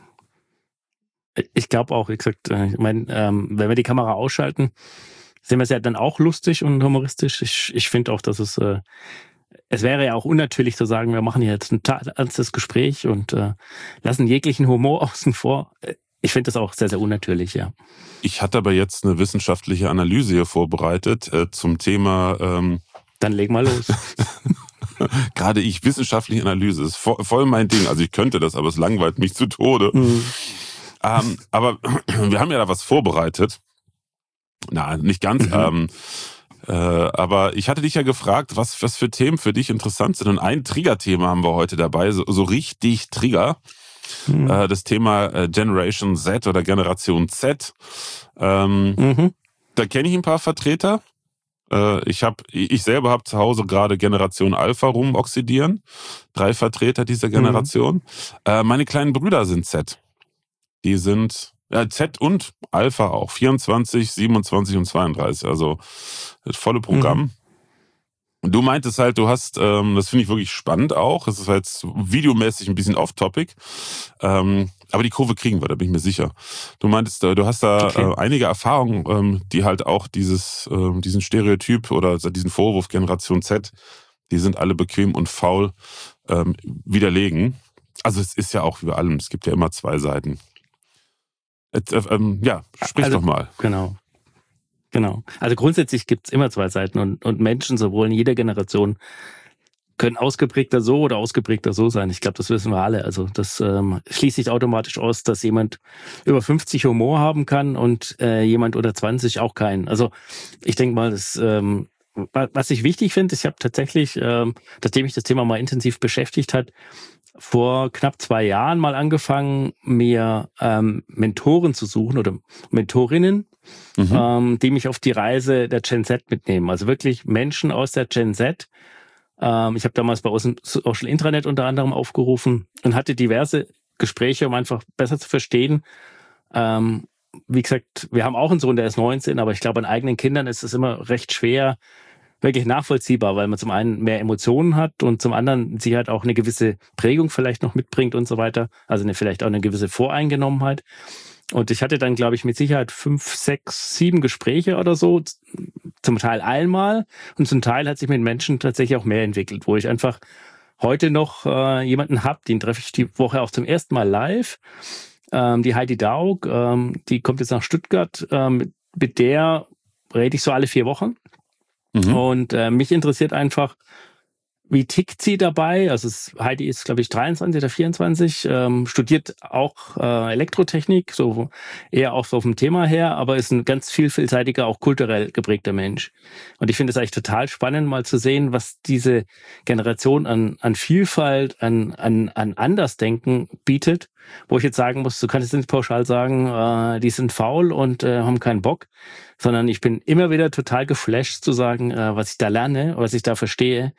Ich glaube auch, wie gesagt, ich meine, wenn wir die Kamera ausschalten, sehen wir es ja dann auch lustig und humoristisch. Ich finde auch, dass es wäre ja auch unnatürlich zu sagen, wir machen hier jetzt ein ernstes Gespräch und lassen jeglichen Humor außen vor. Ich finde das auch sehr, sehr unnatürlich, ja. Ich hatte aber jetzt eine wissenschaftliche Analyse hier vorbereitet zum Thema... Dann leg mal los. Gerade wissenschaftliche Analyse ist voll mein Ding. Also ich könnte das, aber es langweilt mich zu Tode. Aber wir haben ja da was vorbereitet. Na, nicht ganz. Aber ich hatte dich ja gefragt, was für Themen für dich interessant sind. Und ein Trigger-Thema haben wir heute dabei, so richtig Trigger. Das Thema Generation Z oder Generation Z. Da kenne ich ein paar Vertreter. Ich selber habe zu Hause gerade Generation Alpha rumoxidieren. 3 Vertreter dieser Generation. Meine kleinen Brüder sind Z. Die sind Z und Alpha auch. 24, 27 und 32. Also das volle Programm. Und du meintest halt, du hast, das finde ich wirklich spannend auch. Das ist jetzt videomäßig ein bisschen off-topic. Aber die Kurve kriegen wir, da bin ich mir sicher. Du meintest, du hast da einige Erfahrungen, die halt auch diesen Stereotyp oder diesen Vorwurf Generation Z, die sind alle bequem und faul, widerlegen. Also es ist ja auch wie bei allem, es gibt ja immer 2 Seiten. Sprich doch mal. Genau. Also grundsätzlich gibt es immer 2 Seiten und Menschen, sowohl in jeder Generation, können ausgeprägter so oder ausgeprägter so sein. Ich glaube, das wissen wir alle. Also das schließt nicht automatisch aus, dass jemand über 50 Humor haben kann und jemand unter 20 auch keinen. Also ich denke mal, was ich wichtig finde, ich habe tatsächlich, nachdem mich das Thema mal intensiv beschäftigt hat, vor knapp 2 Jahren mal angefangen, mir Mentoren zu suchen oder Mentorinnen, die mich auf die Reise der Gen Z mitnehmen. Also wirklich Menschen aus der Gen Z. Ich habe damals bei uns im Social Intranet unter anderem aufgerufen und hatte diverse Gespräche, um einfach besser zu verstehen, Wie gesagt, wir haben auch einen Sohn, der ist 19, aber ich glaube, an eigenen Kindern ist es immer recht schwer, wirklich nachvollziehbar, weil man zum einen mehr Emotionen hat und zum anderen sie halt auch eine gewisse Prägung vielleicht noch mitbringt und so weiter. Also vielleicht auch eine gewisse Voreingenommenheit. Und ich hatte dann, glaube ich, mit Sicherheit 5, 6, 7 Gespräche oder so, zum Teil einmal. Und zum Teil hat sich mit Menschen tatsächlich auch mehr entwickelt, wo ich einfach heute noch jemanden habe, den treffe ich die Woche auch zum ersten Mal live. Die Heidi Daug, die kommt jetzt nach Stuttgart. Mit der rede ich so alle 4 Wochen. Und mich interessiert einfach, wie tickt sie dabei? Also Heidi ist, glaube ich, 23 oder 24, studiert auch Elektrotechnik, so eher auch so vom Thema her, aber ist ein ganz vielseitiger, auch kulturell geprägter Mensch. Und ich finde es eigentlich total spannend, mal zu sehen, was diese Generation an Vielfalt, an Andersdenken bietet, wo ich jetzt sagen muss, du kannst jetzt nicht pauschal sagen, die sind faul und haben keinen Bock, sondern ich bin immer wieder total geflasht zu sagen, was ich da lerne, was ich da verstehe.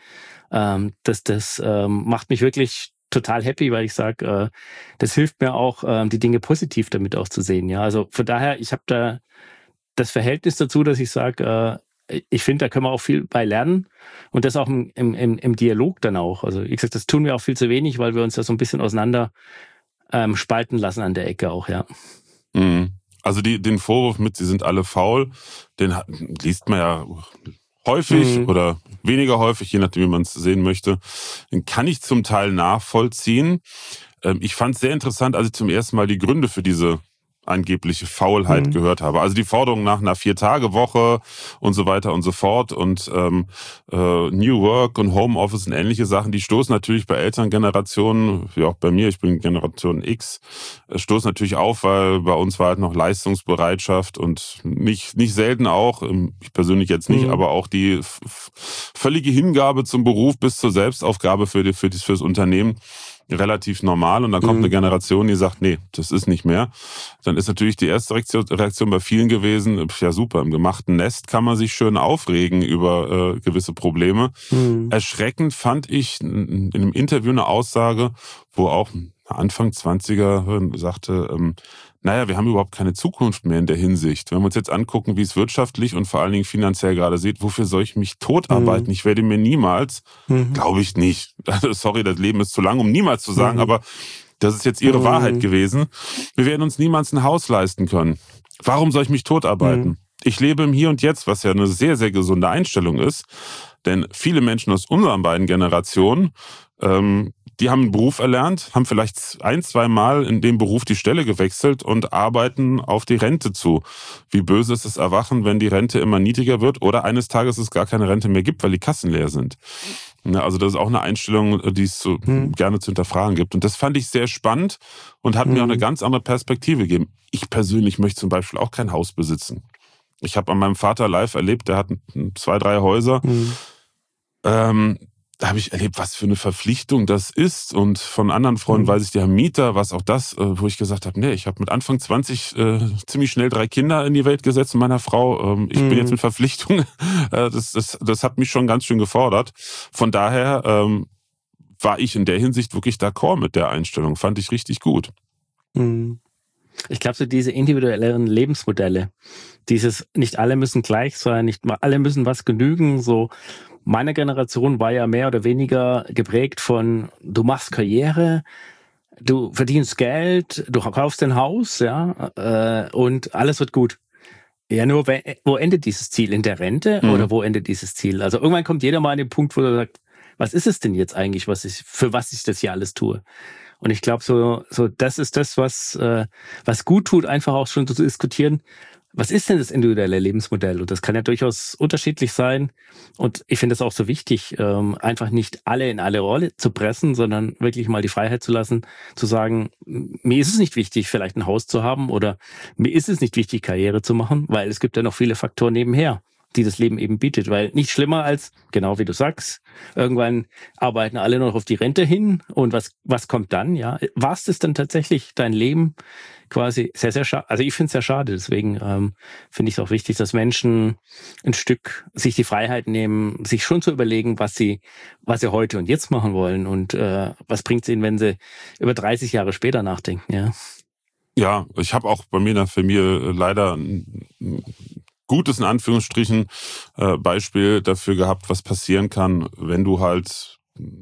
Das macht mich wirklich total happy, weil ich sage, das hilft mir auch, die Dinge positiv damit auch zu sehen. Ja, also von daher, ich habe da das Verhältnis dazu, dass ich sage, ich finde, da können wir auch viel bei lernen und das auch im Dialog dann auch. Also wie gesagt, das tun wir auch viel zu wenig, weil wir uns da so ein bisschen auseinander spalten lassen an der Ecke auch, ja. Also den Vorwurf mit, sie sind alle faul, den liest man ja häufig oder weniger häufig, je nachdem, wie man es sehen möchte. Den kann ich zum Teil nachvollziehen. Ich fand es sehr interessant, als ich zum ersten Mal die Gründe für diese angebliche Faulheit gehört habe. Also die Forderung nach einer 4-Tage-Woche und so weiter und so fort und New Work und Homeoffice und ähnliche Sachen, die stoßen natürlich bei Elterngenerationen, wie auch bei mir, ich bin Generation X, stoßen natürlich auf, weil bei uns war halt noch Leistungsbereitschaft und nicht selten auch, ich persönlich jetzt nicht, aber auch die völlige Hingabe zum Beruf bis zur Selbstaufgabe fürs Unternehmen relativ normal und dann kommt eine Generation, die sagt, nee, das ist nicht mehr. Dann ist natürlich die erste Reaktion bei vielen gewesen, ja super, im gemachten Nest kann man sich schön aufregen über gewisse Probleme. Erschreckend fand ich in einem Interview eine Aussage, wo auch Anfang 20er sagte, naja, wir haben überhaupt keine Zukunft mehr in der Hinsicht. Wenn wir uns jetzt angucken, wie es wirtschaftlich und vor allen Dingen finanziell gerade sieht, wofür soll ich mich totarbeiten? Ich werde mir niemals, glaube ich nicht, sorry, das Leben ist zu lang, um niemals zu sagen, aber das ist jetzt ihre Wahrheit gewesen. Wir werden uns niemals ein Haus leisten können. Warum soll ich mich totarbeiten? Ich lebe im Hier und Jetzt, was ja eine sehr, sehr gesunde Einstellung ist. Denn viele Menschen aus unseren beiden Generationen, die haben einen Beruf erlernt, haben vielleicht 1-2 Mal in dem Beruf die Stelle gewechselt und arbeiten auf die Rente zu. Wie böse ist das Erwachen, wenn die Rente immer niedriger wird oder eines Tages es gar keine Rente mehr gibt, weil die Kassen leer sind. Also das ist auch eine Einstellung, die es gerne zu hinterfragen gibt. Und das fand ich sehr spannend und hat mir auch eine ganz andere Perspektive gegeben. Ich persönlich möchte zum Beispiel auch kein Haus besitzen. Ich habe an meinem Vater live erlebt, der hat 2, 3 Häuser. Da habe ich erlebt, was für eine Verpflichtung das ist. Und von anderen Freunden weiß ich, die haben Mieter, was auch das, wo ich gesagt habe, nee, ich habe mit Anfang 20 ziemlich schnell 3 Kinder in die Welt gesetzt mit meiner Frau. Ich bin jetzt mit Verpflichtung. Das hat mich schon ganz schön gefordert. Von daher war ich in der Hinsicht wirklich d'accord mit der Einstellung. Fand ich richtig gut. Ich glaube, so diese individuelleren Lebensmodelle, dieses nicht alle müssen gleich sein, nicht alle müssen was genügen, so meine Generation war ja mehr oder weniger geprägt von, du machst Karriere, du verdienst Geld, du kaufst ein Haus, ja, und alles wird gut. Ja, nur wo endet dieses Ziel? In der Rente oder wo endet dieses Ziel? Also irgendwann kommt jeder mal an den Punkt, wo er sagt, was ist es denn jetzt eigentlich, für was ich das hier alles tue? Und ich glaube, so das ist das, was gut tut, einfach auch schon zu diskutieren. Was ist denn das individuelle Lebensmodell? Und das kann ja durchaus unterschiedlich sein. Und ich finde es auch so wichtig, einfach nicht alle in alle Rolle zu pressen, sondern wirklich mal die Freiheit zu lassen, zu sagen, mir ist es nicht wichtig, vielleicht ein Haus zu haben oder mir ist es nicht wichtig, Karriere zu machen, weil es gibt ja noch viele Faktoren nebenher, die das Leben eben bietet. Weil nicht schlimmer als, genau wie du sagst, irgendwann arbeiten alle noch auf die Rente hin und was kommt dann? Ja, war es dann tatsächlich dein Leben? Quasi sehr, sehr schade. Also ich finde es sehr schade. Deswegen finde ich es auch wichtig, dass Menschen ein Stück sich die Freiheit nehmen, sich schon zu überlegen, was sie heute und jetzt machen wollen und was bringt es ihnen, wenn sie über 30 Jahre später nachdenken. Ja. Ja, ich habe auch bei mir in der Familie leider ein gutes, in Anführungsstrichen, Beispiel dafür gehabt, was passieren kann, wenn du halt,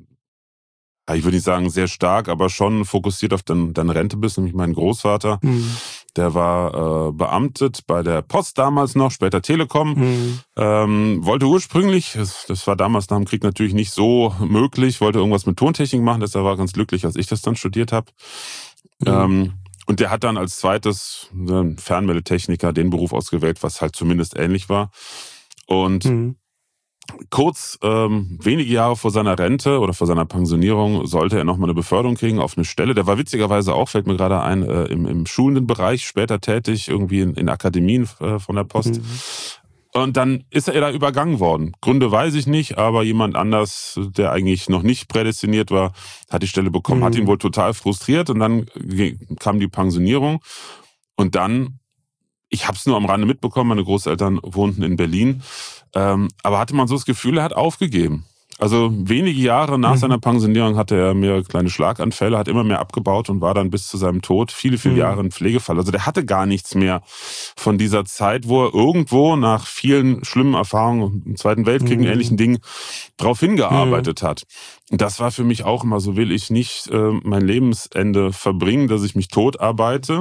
ja, ich würde nicht sagen sehr stark, aber schon fokussiert auf deine Rente bist. Nämlich mein Großvater, Mhm. der war beamtet bei der Post damals noch, später Telekom. Mhm. Wollte ursprünglich, das war damals nach dem Krieg natürlich nicht so möglich, wollte irgendwas mit Tontechnik machen. Deshalb war ganz glücklich, als ich das dann studiert habe. Mhm. Und der hat dann als zweites Fernmeldetechniker den Beruf ausgewählt, was halt zumindest ähnlich war. Und Mhm. kurz, wenige Jahre vor seiner Rente oder vor seiner Pensionierung sollte er nochmal eine Beförderung kriegen auf eine Stelle. Der war witzigerweise auch, fällt mir gerade ein, im schulenden Bereich später tätig, irgendwie in Akademien von der Post. Mhm. Und dann ist er da übergangen worden. Gründe weiß ich nicht, aber jemand anders, der eigentlich noch nicht prädestiniert war, hat die Stelle bekommen, hat ihn wohl total frustriert und dann kam die Pensionierung. Und dann, ich habe es nur am Rande mitbekommen, meine Großeltern wohnten in Berlin, aber hatte man so das Gefühl, er hat aufgegeben. Also wenige Jahre nach seiner Pensionierung hatte er mehrere kleine Schlaganfälle, hat immer mehr abgebaut und war dann bis zu seinem Tod viele, viele Jahre ein Pflegefall. Also der hatte gar nichts mehr von dieser Zeit, wo er irgendwo nach vielen schlimmen Erfahrungen im Zweiten Weltkrieg und ähnlichen Dingen drauf hingearbeitet hat. Und das war für mich auch immer, so will ich nicht mein Lebensende verbringen, dass ich mich tot arbeite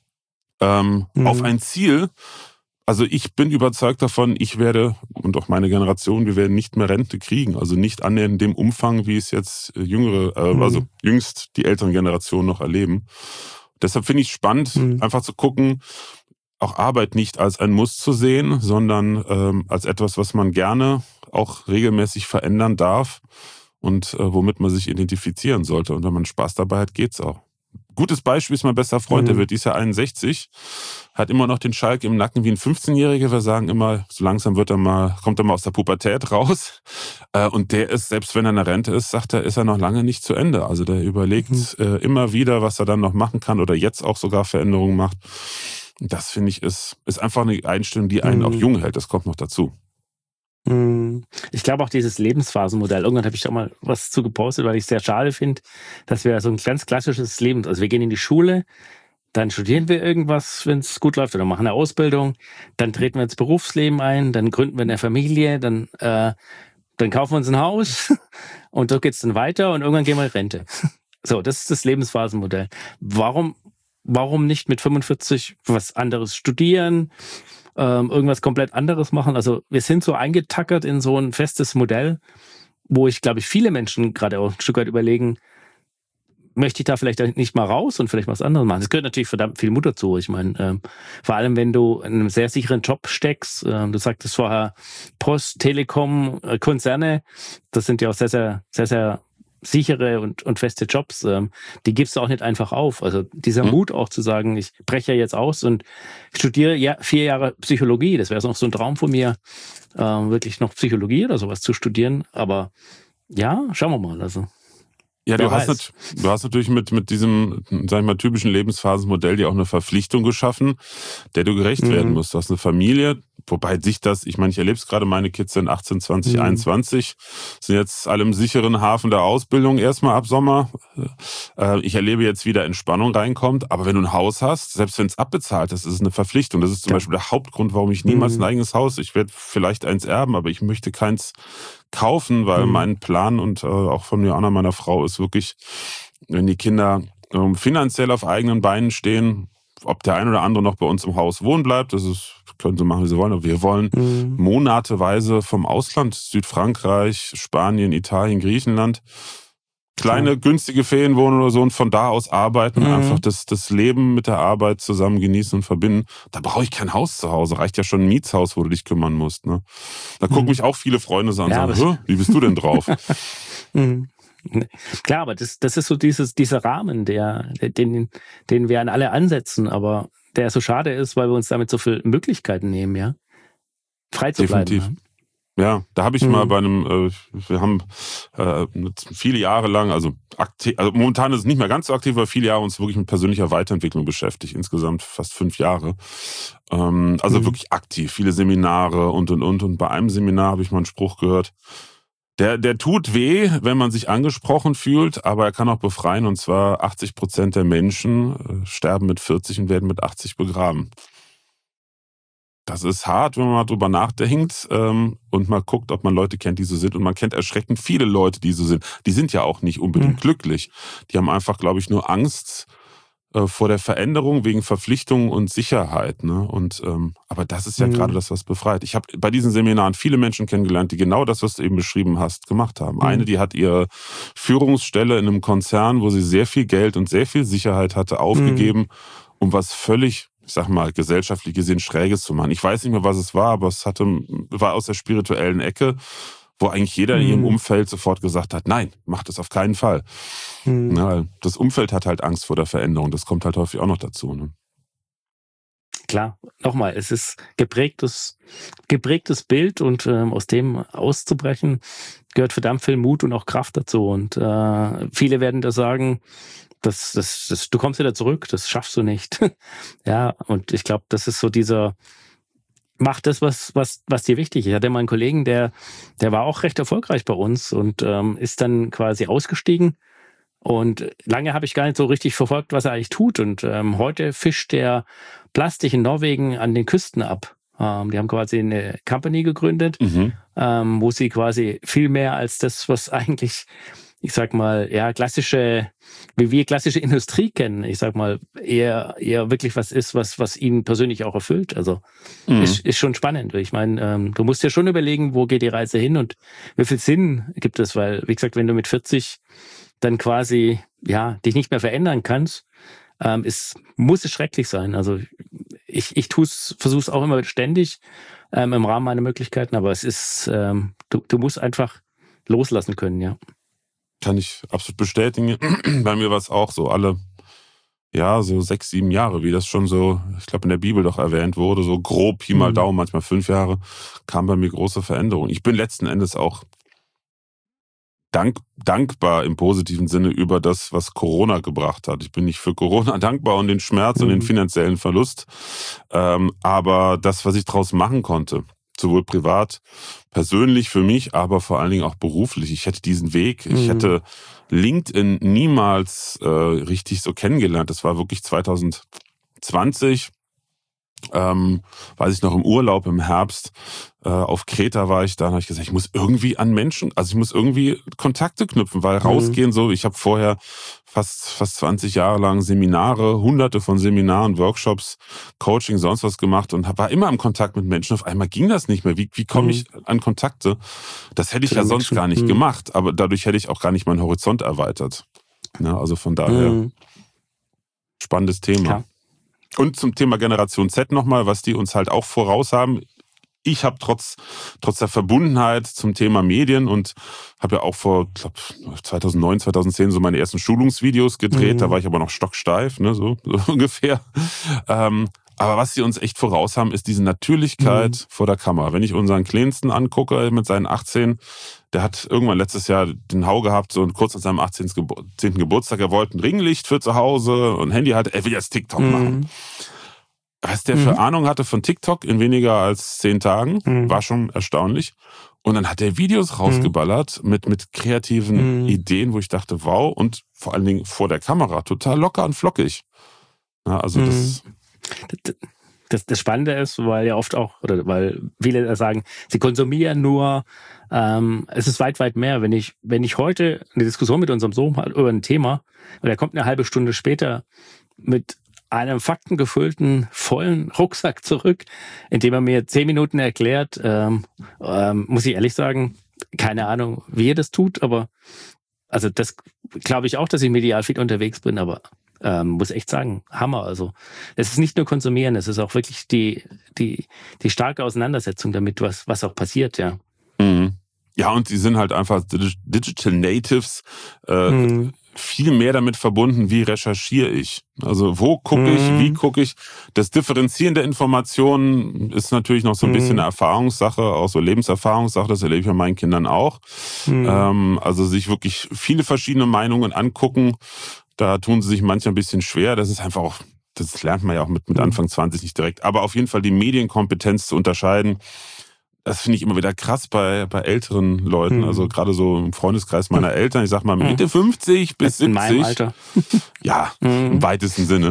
auf ein Ziel. Also ich bin überzeugt davon, ich werde und auch meine Generation, wir werden nicht mehr Rente kriegen. Also nicht annähernd in dem Umfang, wie es jetzt also jüngst die älteren Generationen noch erleben. Deshalb finde ich es spannend, einfach zu gucken, auch Arbeit nicht als ein Muss zu sehen, sondern als etwas, was man gerne auch regelmäßig verändern darf und womit man sich identifizieren sollte. Und wenn man Spaß dabei hat, geht's auch. Gutes Beispiel ist mein bester Freund, der wird dieses Jahr 61, hat immer noch den Schalk im Nacken wie ein 15-Jähriger. Wir sagen immer, so langsam kommt er mal aus der Pubertät raus. Und der ist, selbst wenn er in der Rente ist, sagt er, ist er noch lange nicht zu Ende. Also der überlegt immer wieder, was er dann noch machen kann oder jetzt auch sogar Veränderungen macht. Das finde ich ist einfach eine Einstellung, die einen auch jung hält. Das kommt noch dazu. Ich glaube auch dieses Lebensphasenmodell. Irgendwann habe ich da mal was zu gepostet, weil ich es sehr schade finde, dass wir so ein ganz klassisches Leben, also wir gehen in die Schule, dann studieren wir irgendwas, wenn es gut läuft, oder machen eine Ausbildung, dann treten wir ins Berufsleben ein, dann gründen wir eine Familie, dann kaufen wir uns ein Haus und so geht's dann weiter und irgendwann gehen wir in Rente. So, das ist das Lebensphasenmodell. Warum nicht mit 45 was anderes studieren? Irgendwas komplett anderes machen. Also wir sind so eingetackert in so ein festes Modell, wo ich, glaube ich, viele Menschen gerade auch ein Stück weit überlegen, möchte ich da vielleicht nicht mal raus und vielleicht was anderes machen. Es gehört natürlich verdammt viel Mut dazu. Ich meine, vor allem, wenn du in einem sehr sicheren Job steckst, du sagtest vorher Post, Telekom, Konzerne, das sind ja auch sehr, sehr, sehr, sehr sichere und feste Jobs, die gibst du auch nicht einfach auf. Also dieser Mut auch zu sagen, ich breche ja jetzt aus und studiere 4 Jahre Psychologie, das wäre noch so ein Traum von mir, wirklich noch Psychologie oder sowas zu studieren. Aber ja, schauen wir mal. Also ja, du hast natürlich mit diesem, sag ich mal, typischen Lebensphasenmodell dir auch eine Verpflichtung geschaffen, der du gerecht werden musst. Du hast eine Familie, wobei sich das, ich meine, ich erlebe es gerade, meine Kids sind 18, 20, 21, sind jetzt alle im sicheren Hafen der Ausbildung erstmal ab Sommer. Ich erlebe jetzt, wie da Entspannung reinkommt, aber wenn du ein Haus hast, selbst wenn es abbezahlt ist, ist es eine Verpflichtung. Das ist zum Beispiel der Hauptgrund, warum ich niemals ein eigenes Haus, ich werde vielleicht eins erben, aber ich möchte keins kaufen, weil mein Plan und auch von Joanna, meiner Frau, ist wirklich, wenn die Kinder finanziell auf eigenen Beinen stehen, ob der ein oder andere noch bei uns im Haus wohnen bleibt, können sie machen, wie sie wollen, aber wir wollen monateweise vom Ausland, Südfrankreich, Spanien, Italien, Griechenland, kleine günstige Ferienwohnungen oder so und von da aus arbeiten, einfach das Leben mit der Arbeit zusammen genießen und verbinden. Da brauche ich kein Haus zu Hause, reicht ja schon ein Mietshaus, wo du dich kümmern musst. Ne? Da gucken mich auch viele Freunde so an und sagen, wie bist du denn drauf? Klar, aber das ist so dieser Rahmen, den wir an alle ansetzen, aber der so schade ist, weil wir uns damit so viele Möglichkeiten nehmen, ja, frei zu bleiben. Definitiv. Ja, da habe ich mal bei einem, wir haben viele Jahre lang, also momentan ist es nicht mehr ganz so aktiv, aber viele Jahre uns wirklich mit persönlicher Weiterentwicklung beschäftigt, insgesamt fast 5 Jahre. Also wirklich aktiv, viele Seminare und bei einem Seminar habe ich mal einen Spruch gehört, Der tut weh, wenn man sich angesprochen fühlt, aber er kann auch befreien. Und zwar 80% der Menschen sterben mit 40 und werden mit 80 begraben. Das ist hart, wenn man mal drüber nachdenkt und mal guckt, ob man Leute kennt, die so sind. Und man kennt erschreckend viele Leute, die so sind. Die sind ja auch nicht unbedingt glücklich. Die haben einfach, glaube ich, nur Angst vor der Veränderung wegen Verpflichtungen und Sicherheit. Ne? Und aber das ist ja gerade das, was befreit. Ich habe bei diesen Seminaren viele Menschen kennengelernt, die genau das, was du eben beschrieben hast, gemacht haben. Eine, die hat ihre Führungsstelle in einem Konzern, wo sie sehr viel Geld und sehr viel Sicherheit hatte, aufgegeben, um was völlig, ich sag mal, gesellschaftlich gesehen Schräges zu machen. Ich weiß nicht mehr, was es war, aber es war aus der spirituellen Ecke, wo eigentlich jeder in ihrem Umfeld sofort gesagt hat, nein, mach das auf keinen Fall. Ja, das Umfeld hat halt Angst vor der Veränderung. Das kommt halt häufig auch noch dazu. Ne? Klar, nochmal, es ist geprägtes Bild und aus dem auszubrechen, gehört verdammt viel Mut und auch Kraft dazu. Und viele werden da sagen, du kommst wieder zurück, das schaffst du nicht. Ja, und ich glaube, das ist so dieser, mach das, was dir wichtig ist. Ich hatte mal einen Kollegen, der war auch recht erfolgreich bei uns und ist dann quasi ausgestiegen. Und lange habe ich gar nicht so richtig verfolgt, was er eigentlich tut. Und heute fischt der Plastik in Norwegen an den Küsten ab. Die haben quasi eine Company gegründet, wo sie quasi viel mehr als das, was eigentlich, ich sag mal, ja, wie wir klassische Industrie kennen, ich sag mal, eher wirklich was ist, was ihn persönlich auch erfüllt. Also ist schon spannend. Ich meine, du musst dir schon überlegen, wo geht die Reise hin und wie viel Sinn gibt es, weil, wie gesagt, wenn du mit 40 dann quasi, ja, dich nicht mehr verändern kannst, muss es schrecklich sein. Also ich versuche es auch immer ständig im Rahmen meiner Möglichkeiten, aber es ist, du musst einfach loslassen können, ja. Kann ich absolut bestätigen. Bei mir war es auch so so 6, 7 Jahre, wie das schon so, ich glaube in der Bibel doch erwähnt wurde, so grob Pi mal Daumen, manchmal 5 Jahre, kam bei mir große Veränderung. Ich bin letzten Endes auch dankbar im positiven Sinne über das, was Corona gebracht hat. Ich bin nicht für Corona dankbar und den Schmerz und den finanziellen Verlust, aber das, was ich daraus machen konnte, sowohl privat, persönlich für mich, aber vor allen Dingen auch beruflich. Ich hätte diesen Weg, ich hätte LinkedIn niemals richtig so kennengelernt. Das war wirklich 2020, weiß ich noch, im Urlaub im Herbst, auf Kreta war ich da, und habe ich gesagt, ich muss irgendwie an Menschen, also ich muss irgendwie Kontakte knüpfen, weil rausgehen so, ich habe vorher fast 20 Jahre lang Seminare, hunderte von Seminaren, Workshops, Coaching, sonst was gemacht und war immer im Kontakt mit Menschen. Auf einmal ging das nicht mehr. Wie komme ich an Kontakte? Das hätte ich ja sonst gar nicht gemacht, aber dadurch hätte ich auch gar nicht meinen Horizont erweitert. Ja, also von daher, spannendes Thema. Klar. Und zum Thema Generation Z nochmal, was die uns halt auch voraus haben. Ich habe trotz der Verbundenheit zum Thema Medien und habe ja auch vor, ich glaube, 2009, 2010 so meine ersten Schulungsvideos gedreht. Da war ich aber noch stocksteif, ne, so ungefähr. Aber was sie uns echt voraus haben, ist diese Natürlichkeit vor der Kamera. Wenn ich unseren Kleinsten angucke mit seinen 18, der hat irgendwann letztes Jahr den Hau gehabt, so kurz nach seinem 18. Geburtstag, er wollte ein Ringlicht für zu Hause und ein Handy hatte, er will jetzt TikTok machen. Was der für Ahnung hatte von TikTok in weniger als 10 Tagen, war schon erstaunlich. Und dann hat er Videos rausgeballert mit kreativen Ideen, wo ich dachte, wow, und vor allen Dingen vor der Kamera, total locker und flockig. Ja, also das Spannende ist, weil ja oft auch, oder weil viele sagen, sie konsumieren nur, es ist weit, weit mehr. Wenn ich heute eine Diskussion mit unserem Sohn habe über ein Thema, und er kommt eine halbe Stunde später mit einem faktengefüllten, vollen Rucksack zurück, indem er mir 10 Minuten erklärt, muss ich ehrlich sagen, keine Ahnung, wie er das tut, aber also das glaube ich auch, dass ich medial viel unterwegs bin, aber muss echt sagen, Hammer. Also es ist nicht nur konsumieren, es ist auch wirklich die starke Auseinandersetzung damit, was auch passiert, ja. Ja, und sie sind halt einfach Digital Natives, viel mehr damit verbunden, wie recherchiere ich. Also wo gucke ich, wie gucke ich. Das Differenzieren der Informationen ist natürlich noch so ein bisschen eine Erfahrungssache, auch so Lebenserfahrungssache, das erlebe ich bei meinen Kindern auch. Also sich wirklich viele verschiedene Meinungen angucken, da tun sie sich manchmal ein bisschen schwer. Das ist einfach auch, das lernt man ja auch mit Anfang 20 nicht direkt. Aber auf jeden Fall die Medienkompetenz zu unterscheiden, Das finde ich immer wieder krass bei älteren Leuten, also gerade so im Freundeskreis meiner Eltern, ich sag mal Mitte 50 bis 70. In meinem Alter. Ja, im weitesten Sinne.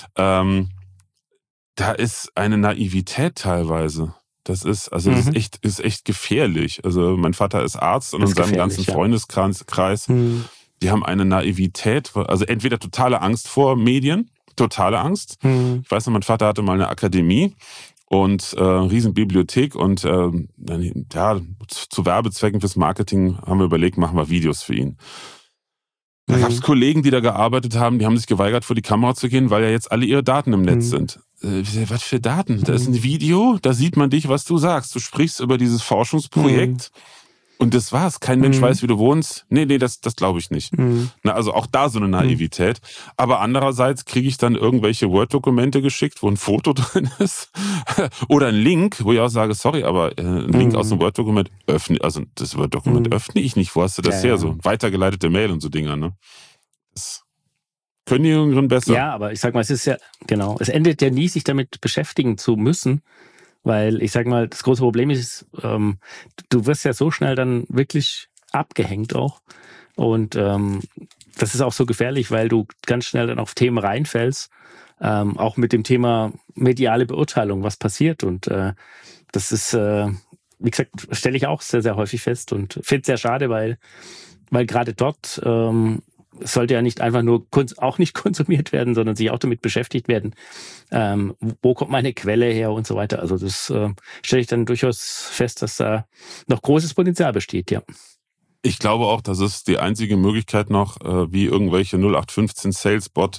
Da ist eine Naivität teilweise. Das ist echt gefährlich. Also mein Vater ist Arzt und in seinem ganzen Freundeskreis, die haben eine Naivität, also entweder totale Angst vor Medien, totale Angst. Ich weiß noch, mein Vater hatte mal eine Akademie und Riesenbibliothek und zu Werbezwecken fürs Marketing haben wir überlegt, machen wir Videos für ihn. Da gab es Kollegen, die da gearbeitet haben, die haben sich geweigert, vor die Kamera zu gehen, weil ja jetzt alle ihre Daten im Netz sind. Was für Daten? Da ist ein Video, da sieht man dich, was du sagst. Du sprichst über dieses Forschungsprojekt und das war's. Kein Mensch weiß, wie du wohnst. Nee, das glaube ich nicht. Na, also auch da so eine Naivität. Aber andererseits kriege ich dann irgendwelche Word-Dokumente geschickt, wo ein Foto drin ist. Oder ein Link, wo ich auch sage, sorry, aber ein Link aus einem Word-Dokument das Word-Dokument öffne ich nicht. Wo hast du das her? So weitergeleitete Mail und so Dinger, ne? Das können die Jüngeren besser. Ja, aber ich sag mal, es ist ja, genau, es endet ja nie, sich damit beschäftigen zu müssen, weil ich sag mal, das große Problem ist, du wirst ja so schnell dann wirklich abgehängt auch und das ist auch so gefährlich, weil du ganz schnell dann auf Themen reinfällst, auch mit dem Thema mediale Beurteilung, was passiert und das ist, wie gesagt, stelle ich auch sehr, sehr häufig fest und finde es sehr schade, weil gerade dort es sollte ja nicht einfach nur auch nicht konsumiert werden, sondern sich auch damit beschäftigt werden. Wo kommt meine Quelle her und so weiter. Also das stelle ich dann durchaus fest, dass da noch großes Potenzial besteht, ja. Ich glaube auch, das ist die einzige Möglichkeit noch, wie irgendwelche 0815 Salesbot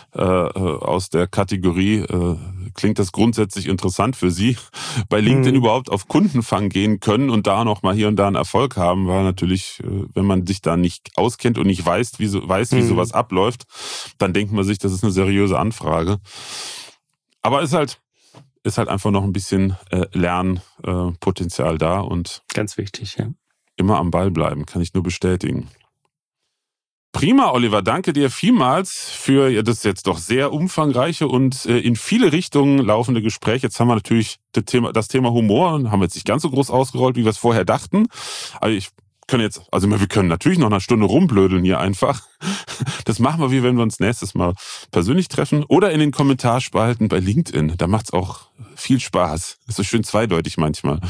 aus der Kategorie, klingt das grundsätzlich interessant für Sie, bei LinkedIn überhaupt auf Kundenfang gehen können und da noch mal hier und da einen Erfolg haben, weil natürlich, wenn man sich da nicht auskennt und nicht weiß, wie sowas abläuft, dann denkt man sich, das ist eine seriöse Anfrage. Aber ist halt einfach noch ein bisschen Lernpotenzial da und ganz wichtig, ja. Immer am Ball bleiben, kann ich nur bestätigen. Prima, Oliver, danke dir vielmals für das jetzt doch sehr umfangreiche und in viele Richtungen laufende Gespräch. Jetzt haben wir natürlich das Thema Humor und haben jetzt nicht ganz so groß ausgerollt, wie wir es vorher dachten. Aber wir können natürlich noch eine Stunde rumblödeln hier einfach. Das machen wir, wie wenn wir uns nächstes Mal persönlich treffen oder in den Kommentarspalten bei LinkedIn. Da macht's auch viel Spaß. Das ist so schön zweideutig manchmal.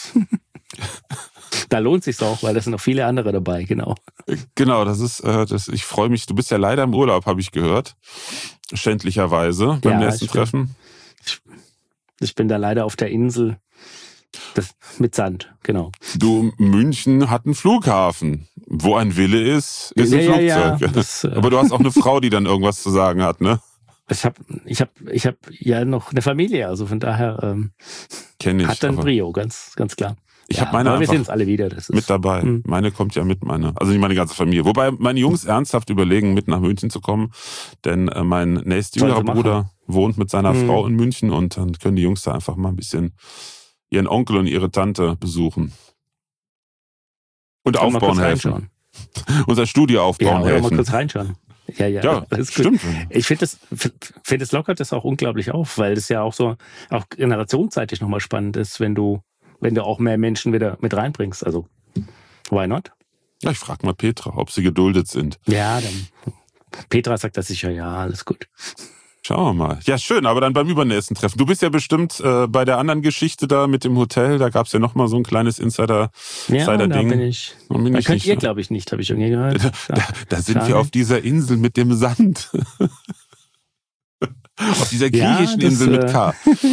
Da lohnt sich's auch, weil da sind noch viele andere dabei, genau. Genau, ich freue mich. Du bist ja leider im Urlaub, habe ich gehört. Schändlicherweise beim nächsten Treffen. Ich bin da leider auf der Insel mit Sand, genau. München hat einen Flughafen. Wo ein Wille ist ein Flugzeug. Ja, aber du hast auch eine Frau, die dann irgendwas zu sagen hat, ne? Ich hab ja noch eine Familie, also von daher hat dann Brio, ganz, ganz klar. Ich habe meine aber wir einfach sehen uns alle wieder. Das ist, mit dabei. Meine kommt ja mit, also nicht meine ganze Familie. Wobei meine Jungs ernsthaft überlegen, mit nach München zu kommen. Denn mein nächstjüngerer Bruder wohnt mit seiner Frau in München und dann können die Jungs da einfach mal ein bisschen ihren Onkel und ihre Tante besuchen. Und aufbauen helfen. Unser Studio aufbauen helfen. Mal kurz reinschauen. Ja, alles gut. Stimmt. Ich finde das lockert das auch unglaublich auf, weil das ja auch generationsseitig nochmal spannend ist, wenn du auch mehr Menschen wieder mit reinbringst. Also, why not? Ja, ich frage mal Petra, ob sie geduldet sind. Ja, dann Petra sagt das sicher, ja, alles gut. Schauen wir mal. Ja, schön, aber dann beim übernächsten Treffen. Du bist ja bestimmt bei der anderen Geschichte da mit dem Hotel, da gab es ja nochmal so ein kleines Insider-Ding. Ja, da bin ich. Da könnt ihr, glaube ich, nicht, habe ich irgendwie gehört. Da sind wir auf dieser Insel mit dem Sand. Auf dieser griechischen Insel mit K.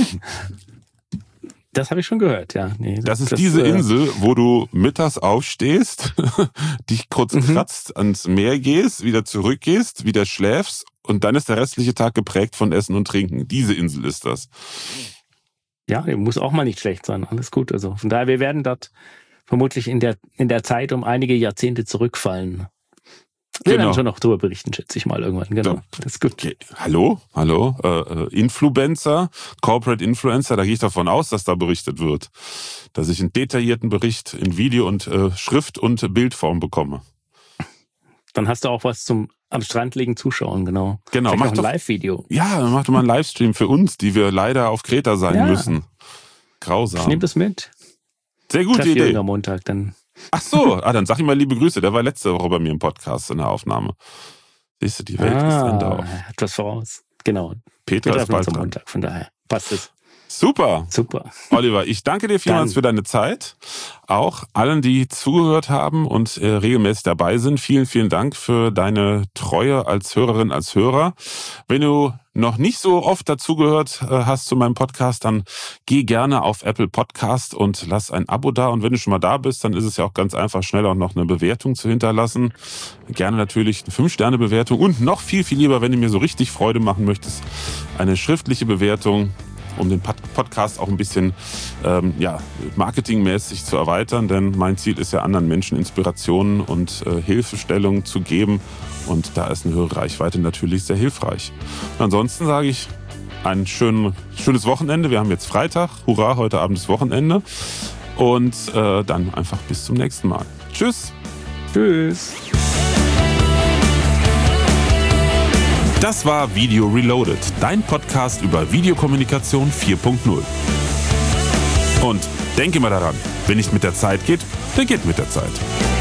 Das habe ich schon gehört, ja. Nee, das ist diese Insel, wo du mittags aufstehst, dich kurz kratzt, ans Meer gehst, wieder zurückgehst, wieder schläfst und dann ist der restliche Tag geprägt von Essen und Trinken. Diese Insel ist das. Ja, muss auch mal nicht schlecht sein. Alles gut. Also von daher, wir werden dort vermutlich in der Zeit um einige Jahrzehnte zurückfallen. Wir werden schon noch darüber berichten, schätze ich mal irgendwann. Genau, das ist gut. Okay. Hallo? Influencer, Corporate Influencer, da gehe ich davon aus, dass da berichtet wird. Dass ich einen detaillierten Bericht in Video- und Schrift- und Bildform bekomme. Dann hast du auch was zum am Strand liegen zuschauen, genau. Mach doch ein Live-Video. Ja, dann mach doch mal einen Livestream für uns, die wir leider auf Kreta sein müssen. Grausam. Ich nehme das mit. Sehr gute Idee. Am Montag dann. Ach so, dann sag ich mal liebe Grüße. Der war letzte Woche bei mir im Podcast in der Aufnahme. Siehst du, die Welt ist Andorf. Etwas voraus. Genau. Petra ist bald am dran. Montag, von daher passt es. Super. Oliver, ich danke dir vielmals für deine Zeit. Auch allen, die zugehört haben und regelmäßig dabei sind. Vielen, vielen Dank für deine Treue als Hörerin, als Hörer. Wenn du noch nicht so oft dazugehört hast zu meinem Podcast, dann geh gerne auf Apple Podcast und lass ein Abo da. Und wenn du schon mal da bist, dann ist es ja auch ganz einfach, schnell auch noch eine Bewertung zu hinterlassen. Gerne natürlich eine 5-Sterne-Bewertung und noch viel, viel lieber, wenn du mir so richtig Freude machen möchtest, eine schriftliche Bewertung, um den Podcast auch ein bisschen marketingmäßig zu erweitern. Denn mein Ziel ist ja, anderen Menschen Inspirationen und Hilfestellungen zu geben. Und da ist eine höhere Reichweite natürlich sehr hilfreich. Und ansonsten sage ich ein schönes Wochenende. Wir haben jetzt Freitag. Hurra, heute Abend ist Wochenende. Und dann einfach bis zum nächsten Mal. Tschüss. Tschüss. Das war Video Reloaded, dein Podcast über Videokommunikation 4.0. Und denke immer daran, wer nicht mit der Zeit geht, der geht mit der Zeit.